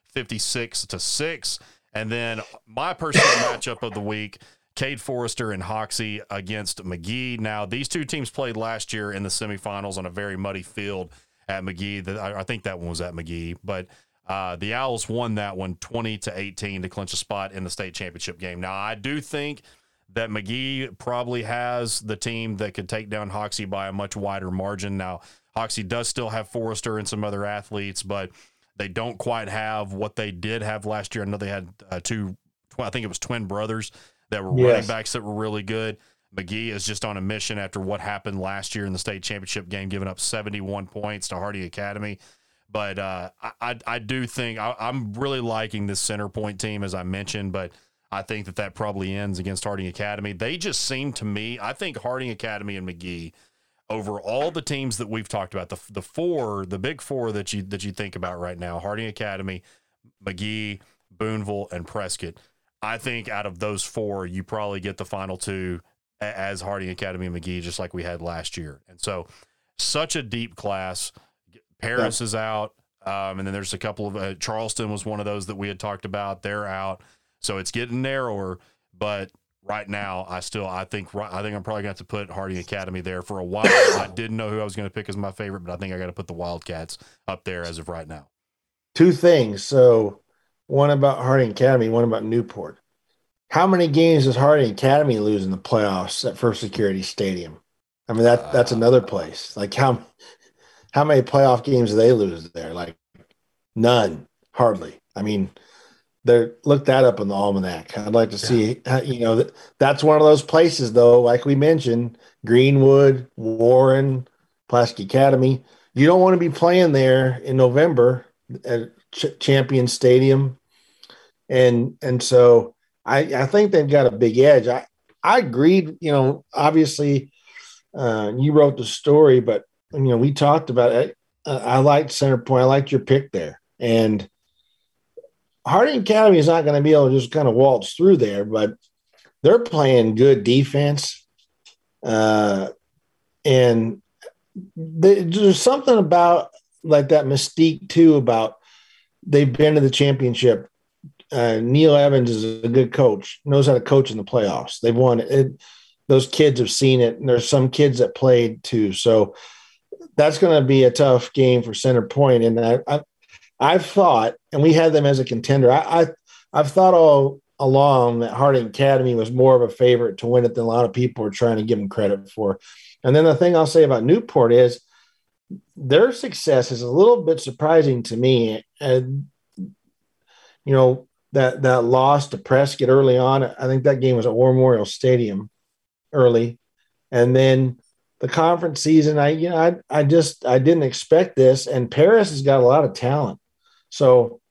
fifty-six to six. And then my personal matchup of the week, Cade Forrester and Hoxie against Magee. Now, these two teams played last year in the semifinals on a very muddy field at Magee. I think that one was at Magee. But uh, the Owls won that one twenty to eighteen to clinch a spot in the state championship game. Now, I do think that Magee probably has the team that could take down Hoxie by a much wider margin. Now, Hoxie does still have Forrester and some other athletes, but they don't quite have what they did have last year. I know they had uh, two, I think it was twin brothers that were Yes. running backs that were really good. Magee is just on a mission after what happened last year in the state championship game, giving up seventy-one points to Harding Academy. But uh, I, I, I do think I, I'm really liking this Center Point team, as I mentioned, but I think that that probably ends against Harding Academy. They just seem to me, I think Harding Academy and Magee, over all the teams that we've talked about, the the four, the big four that you that you think about right now, Harding Academy, Magee, Boonville, and Prescott, I think out of those four, you probably get the final two as Harding Academy and Magee, just like we had last year. And so such a deep class. Paris yeah. is out, um, and then there's a couple of uh, – Charleston was one of those that we had talked about. They're out. So it's getting narrower, but – right now, I still I think I think I'm probably going to have to put Harding Academy there for a while. I didn't know who I was going to pick as my favorite, but I think I got to put the Wildcats up there as of right now. Two things. So one about Harding Academy, one about Newport. How many games does Harding Academy lose in the playoffs at First Security Stadium? I mean, that that's another place. Like how how many playoff games do they lose there? Like none, hardly. I mean, There, look that up in the almanac. I'd like to see, how, you know, that, that's one of those places, though, like we mentioned, Greenwood, Warren, Pulaski Academy. You don't want to be playing there in November at Ch- Champion Stadium. And and so I, I think they've got a big edge. I, I agreed, you know, obviously uh, you wrote the story, but, you know, we talked about it. Uh, I liked Center Point. I liked your pick there. And Harding Academy is not going to be able to just kind of waltz through there, but they're playing good defense. Uh, and they, there's something about like that mystique too, about they've been to the championship. Uh, Neil Evans is a good coach, knows how to coach in the playoffs. They've won it. Those kids have seen it. And there's some kids that played too. So that's going to be a tough game for Center Point. And I, I I've thought, and we had them as a contender, I, I, I've thought all along that Harding Academy was more of a favorite to win it than a lot of people are trying to give them credit for. And then the thing I'll say about Newport is their success is a little bit surprising to me. And, you know, that, that loss to Prescott early on, I think that game was at War Memorial Stadium early. And then the conference season, I, you know, I, I just, I didn't expect this. And Paris has got a lot of talent. So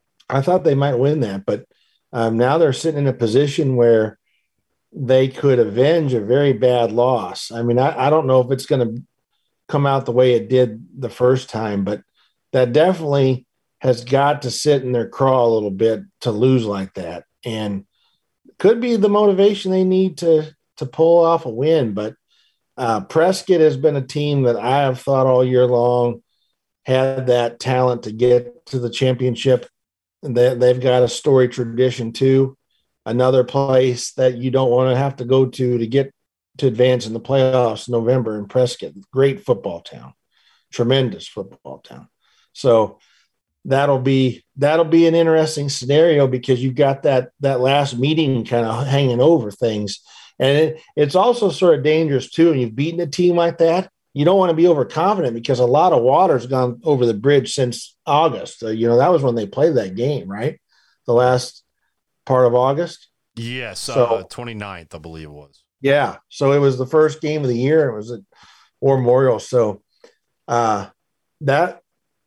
I thought they might win that, but um, now they're sitting in a position where they could avenge a very bad loss. I mean, I, I don't know if it's going to come out the way it did the first time, but that definitely has got to sit in their craw a little bit to lose like that. And could be the motivation they need to, to pull off a win. But uh, Prescott has been a team that I have thought all year long had that talent to get to the championship. And they, they've got a storied tradition too. Another place that you don't want to have to go to to get to advance in the playoffs in November in Prescott. Great football town, tremendous football town. So that'll be that'll be an interesting scenario because you've got that that last meeting kind of hanging over things. And it, it's also sort of dangerous too. And you've beaten a team like that. You don't want to be overconfident because a lot of water's gone over the bridge since August. Uh, you know, that was when they played that game, right? The last part of August. Yes, so, uh, twenty-ninth, I believe it was. Yeah, so it was the first game of the year. It was at War Memorial. So uh, that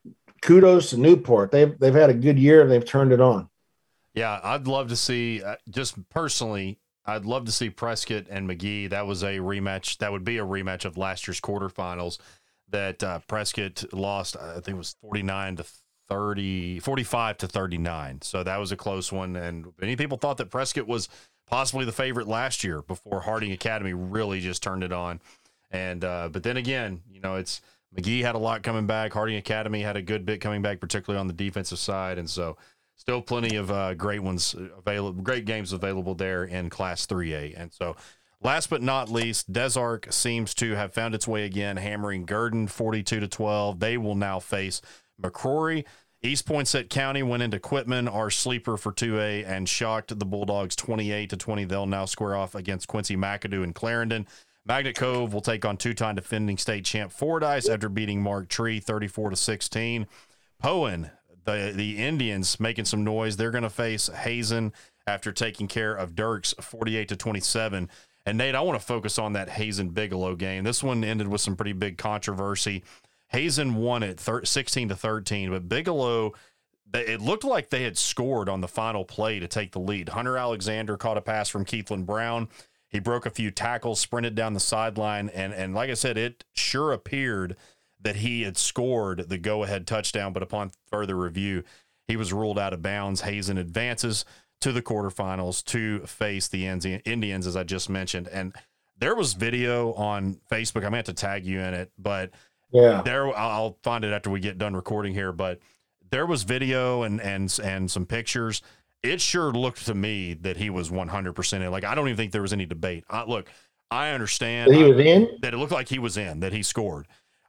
kudos to Newport. They've they've had a good year and they've turned it on. Yeah, I'd love to see uh, just personally. I'd love to see Prescott and Magee. That was a rematch. That would be a rematch of last year's quarterfinals that uh, Prescott lost. I think it was forty-nine to thirty, forty-five to thirty-nine. So that was a close one. And many people thought that Prescott was possibly the favorite last year before Harding Academy really just turned it on. And uh, but then again, you know, it's Magee had a lot coming back. Harding Academy had a good bit coming back, particularly on the defensive side. And so still plenty of uh, great ones available, great games available there in Class three A. And so, last but not least, Des Arc seems to have found its way again, hammering Gurdon forty-two to twelve. They will now face McCrory. East Poinsett County went into Quitman, our sleeper for two A, and shocked the Bulldogs twenty-eight to twenty. They'll now square off against Quincy McAdoo and Clarendon. Magnet Cove will take on two-time defending state champ Fordyce after beating Mark Tree thirty-four to sixteen. Poen, the the Indians, making some noise. They're going to face Hazen after taking care of Dirks forty-eight to twenty-seven. And Nate, I want to focus on that Hazen Bigelow game. This one ended with some pretty big controversy. Hazen won it sixteen to thirteen, but Bigelow, it looked like they had scored on the final play to take the lead. Hunter Alexander caught a pass from Keithlan Brown. He broke a few tackles, sprinted down the sideline, and and like I said, it sure appeared that he had scored the go-ahead touchdown, but upon further review, he was ruled out of bounds. Hazen advances to the quarterfinals to face the Indians, as I just mentioned. And there was video on Facebook. I'm going to have to tag you in it, but yeah, there I'll find it after we get done recording here. But there was video and and and some pictures. It sure looked to me that he was one hundred percent in. Like, I don't even think there was any debate. I, look, I understand that he was I, in, that it looked like he was in, that he scored.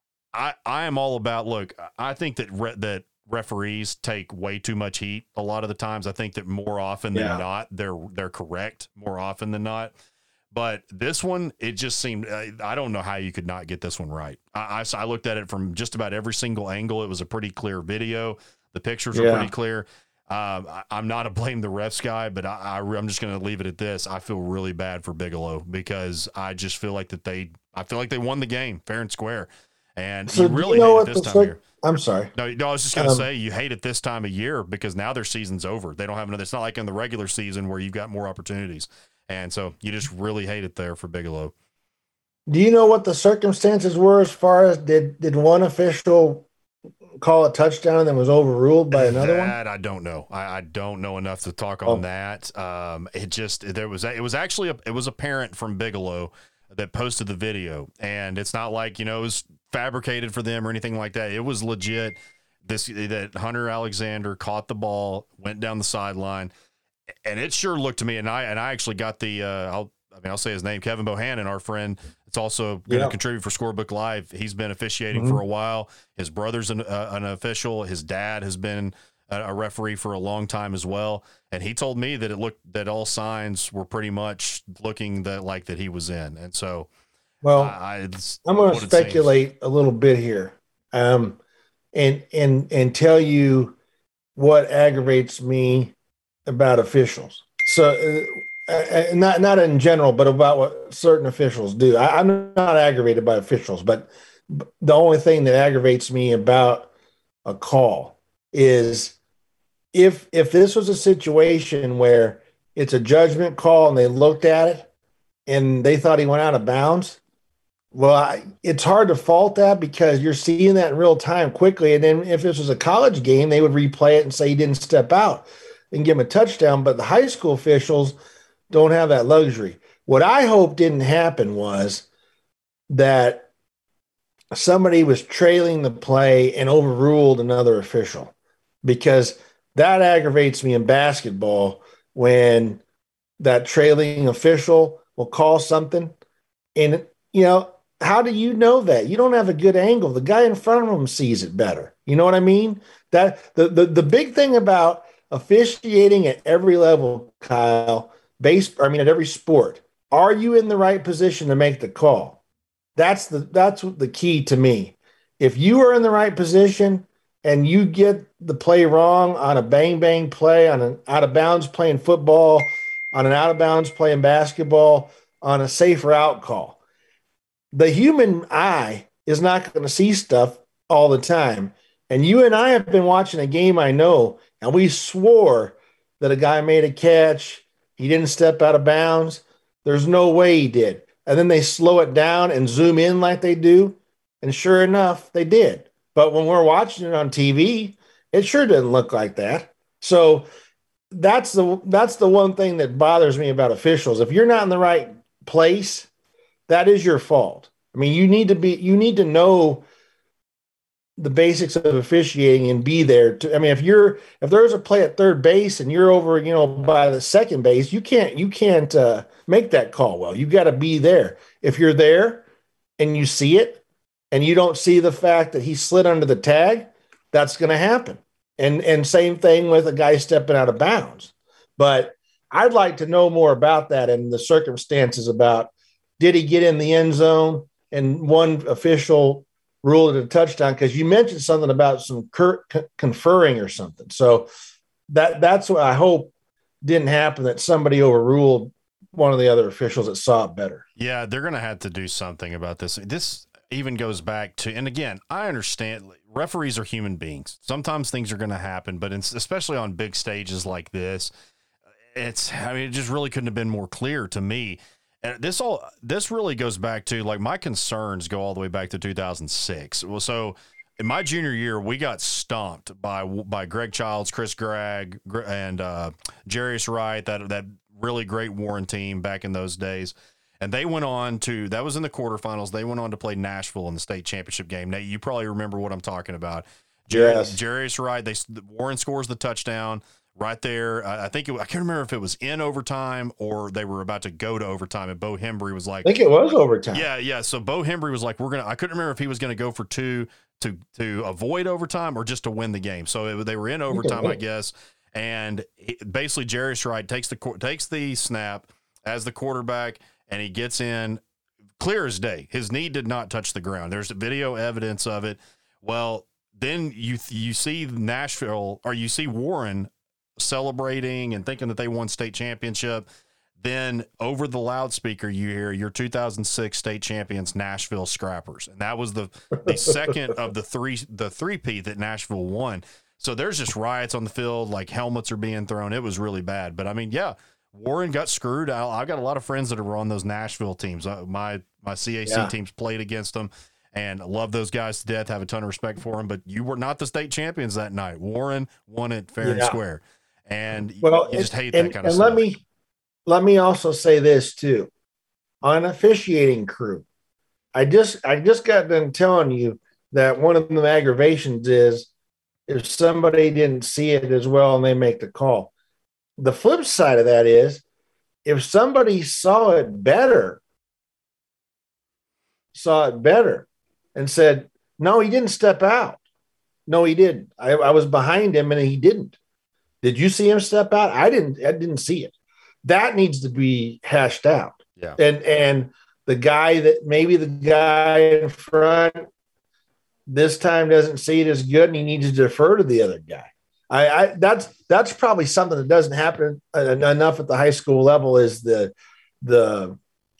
I, I am all about, look, I think that re, that referees take way too much heat a lot of the times. I think that more often than yeah. not, they're they're correct more often than not. But this one, it just seemed, I don't know how you could not get this one right. I, I, I looked at it from just about every single angle. It was a pretty clear video. The pictures were yeah. pretty clear. Um, I, I'm not a blame the refs guy, but I, I, I'm just going to leave it at this. I feel really bad for Bigelow because I just feel like that they, I feel like they won the game fair and square. And so you really you know hate it this time of year. I'm sorry. No, no, I was just going to um, say you hate it this time of year because now their season's over. They don't have another. It's not like in the regular season where you've got more opportunities. And so you just really hate it there for Bigelow. Do you know what the circumstances were as far as did, did one official call a touchdown and then was overruled by another that, one? That I don't know. I, I don't know enough to talk on oh. that. Um, it just, there was, it was actually, a, it was a parent from Bigelow that posted the video, and it's not like, you know, it was fabricated for them or anything like that. It was legit. This, that Hunter Alexander caught the ball, went down the sideline, and it sure looked to me. And I, and I actually got the, uh, I'll, I mean, I'll say his name, Kevin Bohannon, our friend. It's also going to yeah. contribute for Scorebook Live. He's been officiating mm-hmm. for a while. His brother's an, uh, an official. His dad has been a, a referee for a long time as well. And he told me that it looked, that all signs were pretty much looking that like that he was in. And so, well, I, I'm going to speculate a little bit here, um, and and and tell you what aggravates me about officials. So. Uh, Uh, not not in general, but about what certain officials do. I, I'm not aggravated by officials, but the only thing that aggravates me about a call is if if this was a situation where it's a judgment call and they looked at it and they thought he went out of bounds, well, I, it's hard to fault that because you're seeing that in real time quickly. And then if this was a college game, they would replay it and say he didn't step out and give him a touchdown. But the high school officials don't have that luxury. What I hope didn't happen was that somebody was trailing the play and overruled another official, because that aggravates me in basketball when that trailing official will call something. And, you know, how do you know that? You don't have a good angle. The guy in front of him sees it better. You know what I mean? That the the, the big thing about officiating at every level, Kyle, Base, I mean, at every sport, are you in the right position to make the call? That's the that's the key to me. If you are in the right position and you get the play wrong on a bang bang play, on an out of bounds play in football, on an out of bounds play in basketball, on a safe route call, the human eye is not going to see stuff all the time. And you and I have been watching a game, I know, and we swore that a guy made a catch. He didn't step out of bounds. There's no way he did. And then they slow it down and zoom in like they do. And sure enough, they did. But when we're watching it on T V, it sure didn't look like that. So that's the that's the one thing that bothers me about officials. If you're not in the right place, that is your fault. I mean, you need to be you need to know the basics of officiating and be there to, I mean, if you're, if there's a play at third base and you're over, you know, by the second base, you can't, you can't uh, make that call. Well, you got to be there. If you're there and you see it and you don't see the fact that he slid under the tag, that's going to happen. And, and same thing with a guy stepping out of bounds. But I'd like to know more about that and the circumstances about, did he get in the end zone and one official ruled it a touchdown? Because you mentioned something about some cur- conferring or something. So that that's what I hope didn't happen, that somebody overruled one of the other officials that saw it better. Yeah, they're going to have to do something about this. This even goes back to, and again, I understand referees are human beings. Sometimes things are going to happen, but in, especially on big stages like this, it's, I mean, it just really couldn't have been more clear to me. And this all this really goes back to, like, my concerns go all the way back to two thousand six. Well, so in my junior year, we got stomped by by Greg Childs, Chris Gregg, and uh, Jarius Wright, that that really great Warren team back in those days. And they went on to, that was in the quarterfinals. They went on to play Nashville in the state championship game. Nate, you probably remember what I'm talking about. Jar- Yes. Jarius Wright, they Warren scores the touchdown. Right there, I think it, I can't remember if it was in overtime or they were about to go to overtime, and Bo Hembry was like, I think it was overtime. Yeah, yeah. So Bo Hembry was like, "We're gonna." I couldn't remember if he was gonna go for two to to avoid overtime or just to win the game. So it, they were in overtime, I guess. And it, basically, Jarius Wright takes the takes the snap as the quarterback, and he gets in clear as day. His knee did not touch the ground. There's video evidence of it. Well, then you you see Nashville, or you see Warren celebrating and thinking that they won state championship. Then over the loudspeaker, you hear your two thousand six state champions, Nashville Scrappers. And that was the, the second of the three, the three-peat that Nashville won. So there's just riots on the field, like helmets are being thrown. It was really bad. But I mean, yeah, Warren got screwed. I, I've got a lot of friends that were on those Nashville teams. Uh, my, my C A C yeah. teams played against them, and I love those guys to death, have a ton of respect for them. But you were not the state champions that night. Warren won it fair yeah. and square. And well, you just hate and, that kind of and stuff. Let me let me also say this too. On officiating crew, I just I just got done telling you that one of the aggravations is if somebody didn't see it as well and they make the call. The flip side of that is if somebody saw it better, saw it better, and said, "No, he didn't step out. No, he didn't. I, I was behind him and he didn't. Did you see him step out? I didn't. I didn't see it." That needs to be hashed out. Yeah. And and the guy that maybe the guy in front this time doesn't see it as good, and he needs to defer to the other guy. I, I that's that's probably something that doesn't happen enough at the high school level, is the the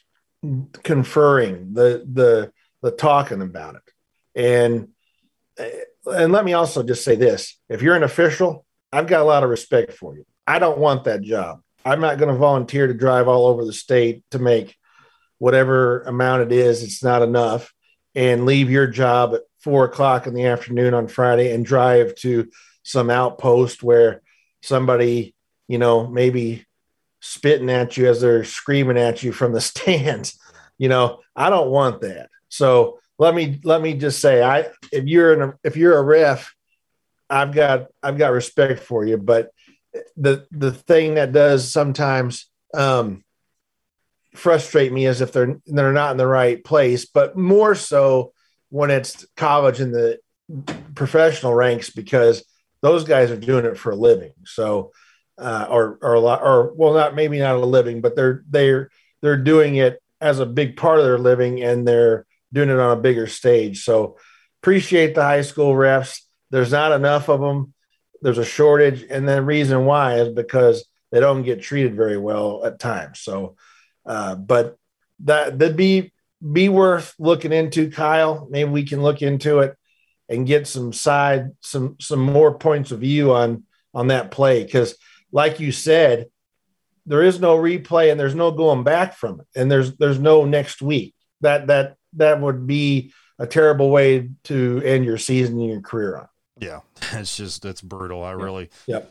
conferring, the the the talking about it. And and let me also just say this: if you're an official, I've got a lot of respect for you. I don't want that job. I'm not going to volunteer to drive all over the state to make whatever amount it is. It's not enough. And leave your job at four o'clock in the afternoon on Friday and drive to some outpost where somebody, you know, maybe spitting at you as they're screaming at you from the stands. You know, I don't want that. So let me, let me just say, I, if you're an, if you're a ref, I've got, I've got respect for you, but the, the thing that does sometimes um, frustrate me is if they're, they're not in the right place, but more so when it's college and the professional ranks, because those guys are doing it for a living. So, uh, or, or a lot, or well, not, maybe not a living, but they're, they're, they're doing it as a big part of their living, and they're doing it on a bigger stage. So appreciate the high school refs. There's not enough of them. There's a shortage. And the reason why is because they don't get treated very well at times. So, uh, but that, that'd be, be worth looking into, Kyle. Maybe we can look into it and get some side, some, some more points of view on, on that play. Cause like you said, there is no replay and there's no going back from it. And there's, there's no next week. That, that, that would be a terrible way to end your season and your career on. Yeah. It's just, it's brutal. I really, yep.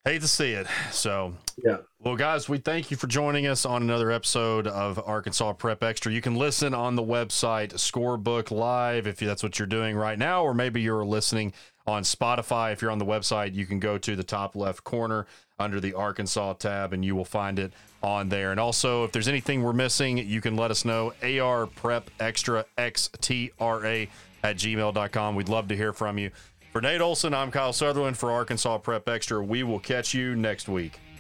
Hate to see it. So, yeah. Well, guys, we thank you for joining us on another episode of Arkansas Prep Extra. You can listen on the website Scorebook Live if that's what you're doing right now, or maybe you're listening on Spotify. If you're on the website, you can go to the top left corner under the Arkansas tab, and you will find it on there. And also, if there's anything we're missing, you can let us know. A R Prep Extra X T R A at gmail dot com. We'd love to hear from you. For Nate Olson, I'm Kyle Sutherland for Arkansas Prep Extra. We will catch you next week.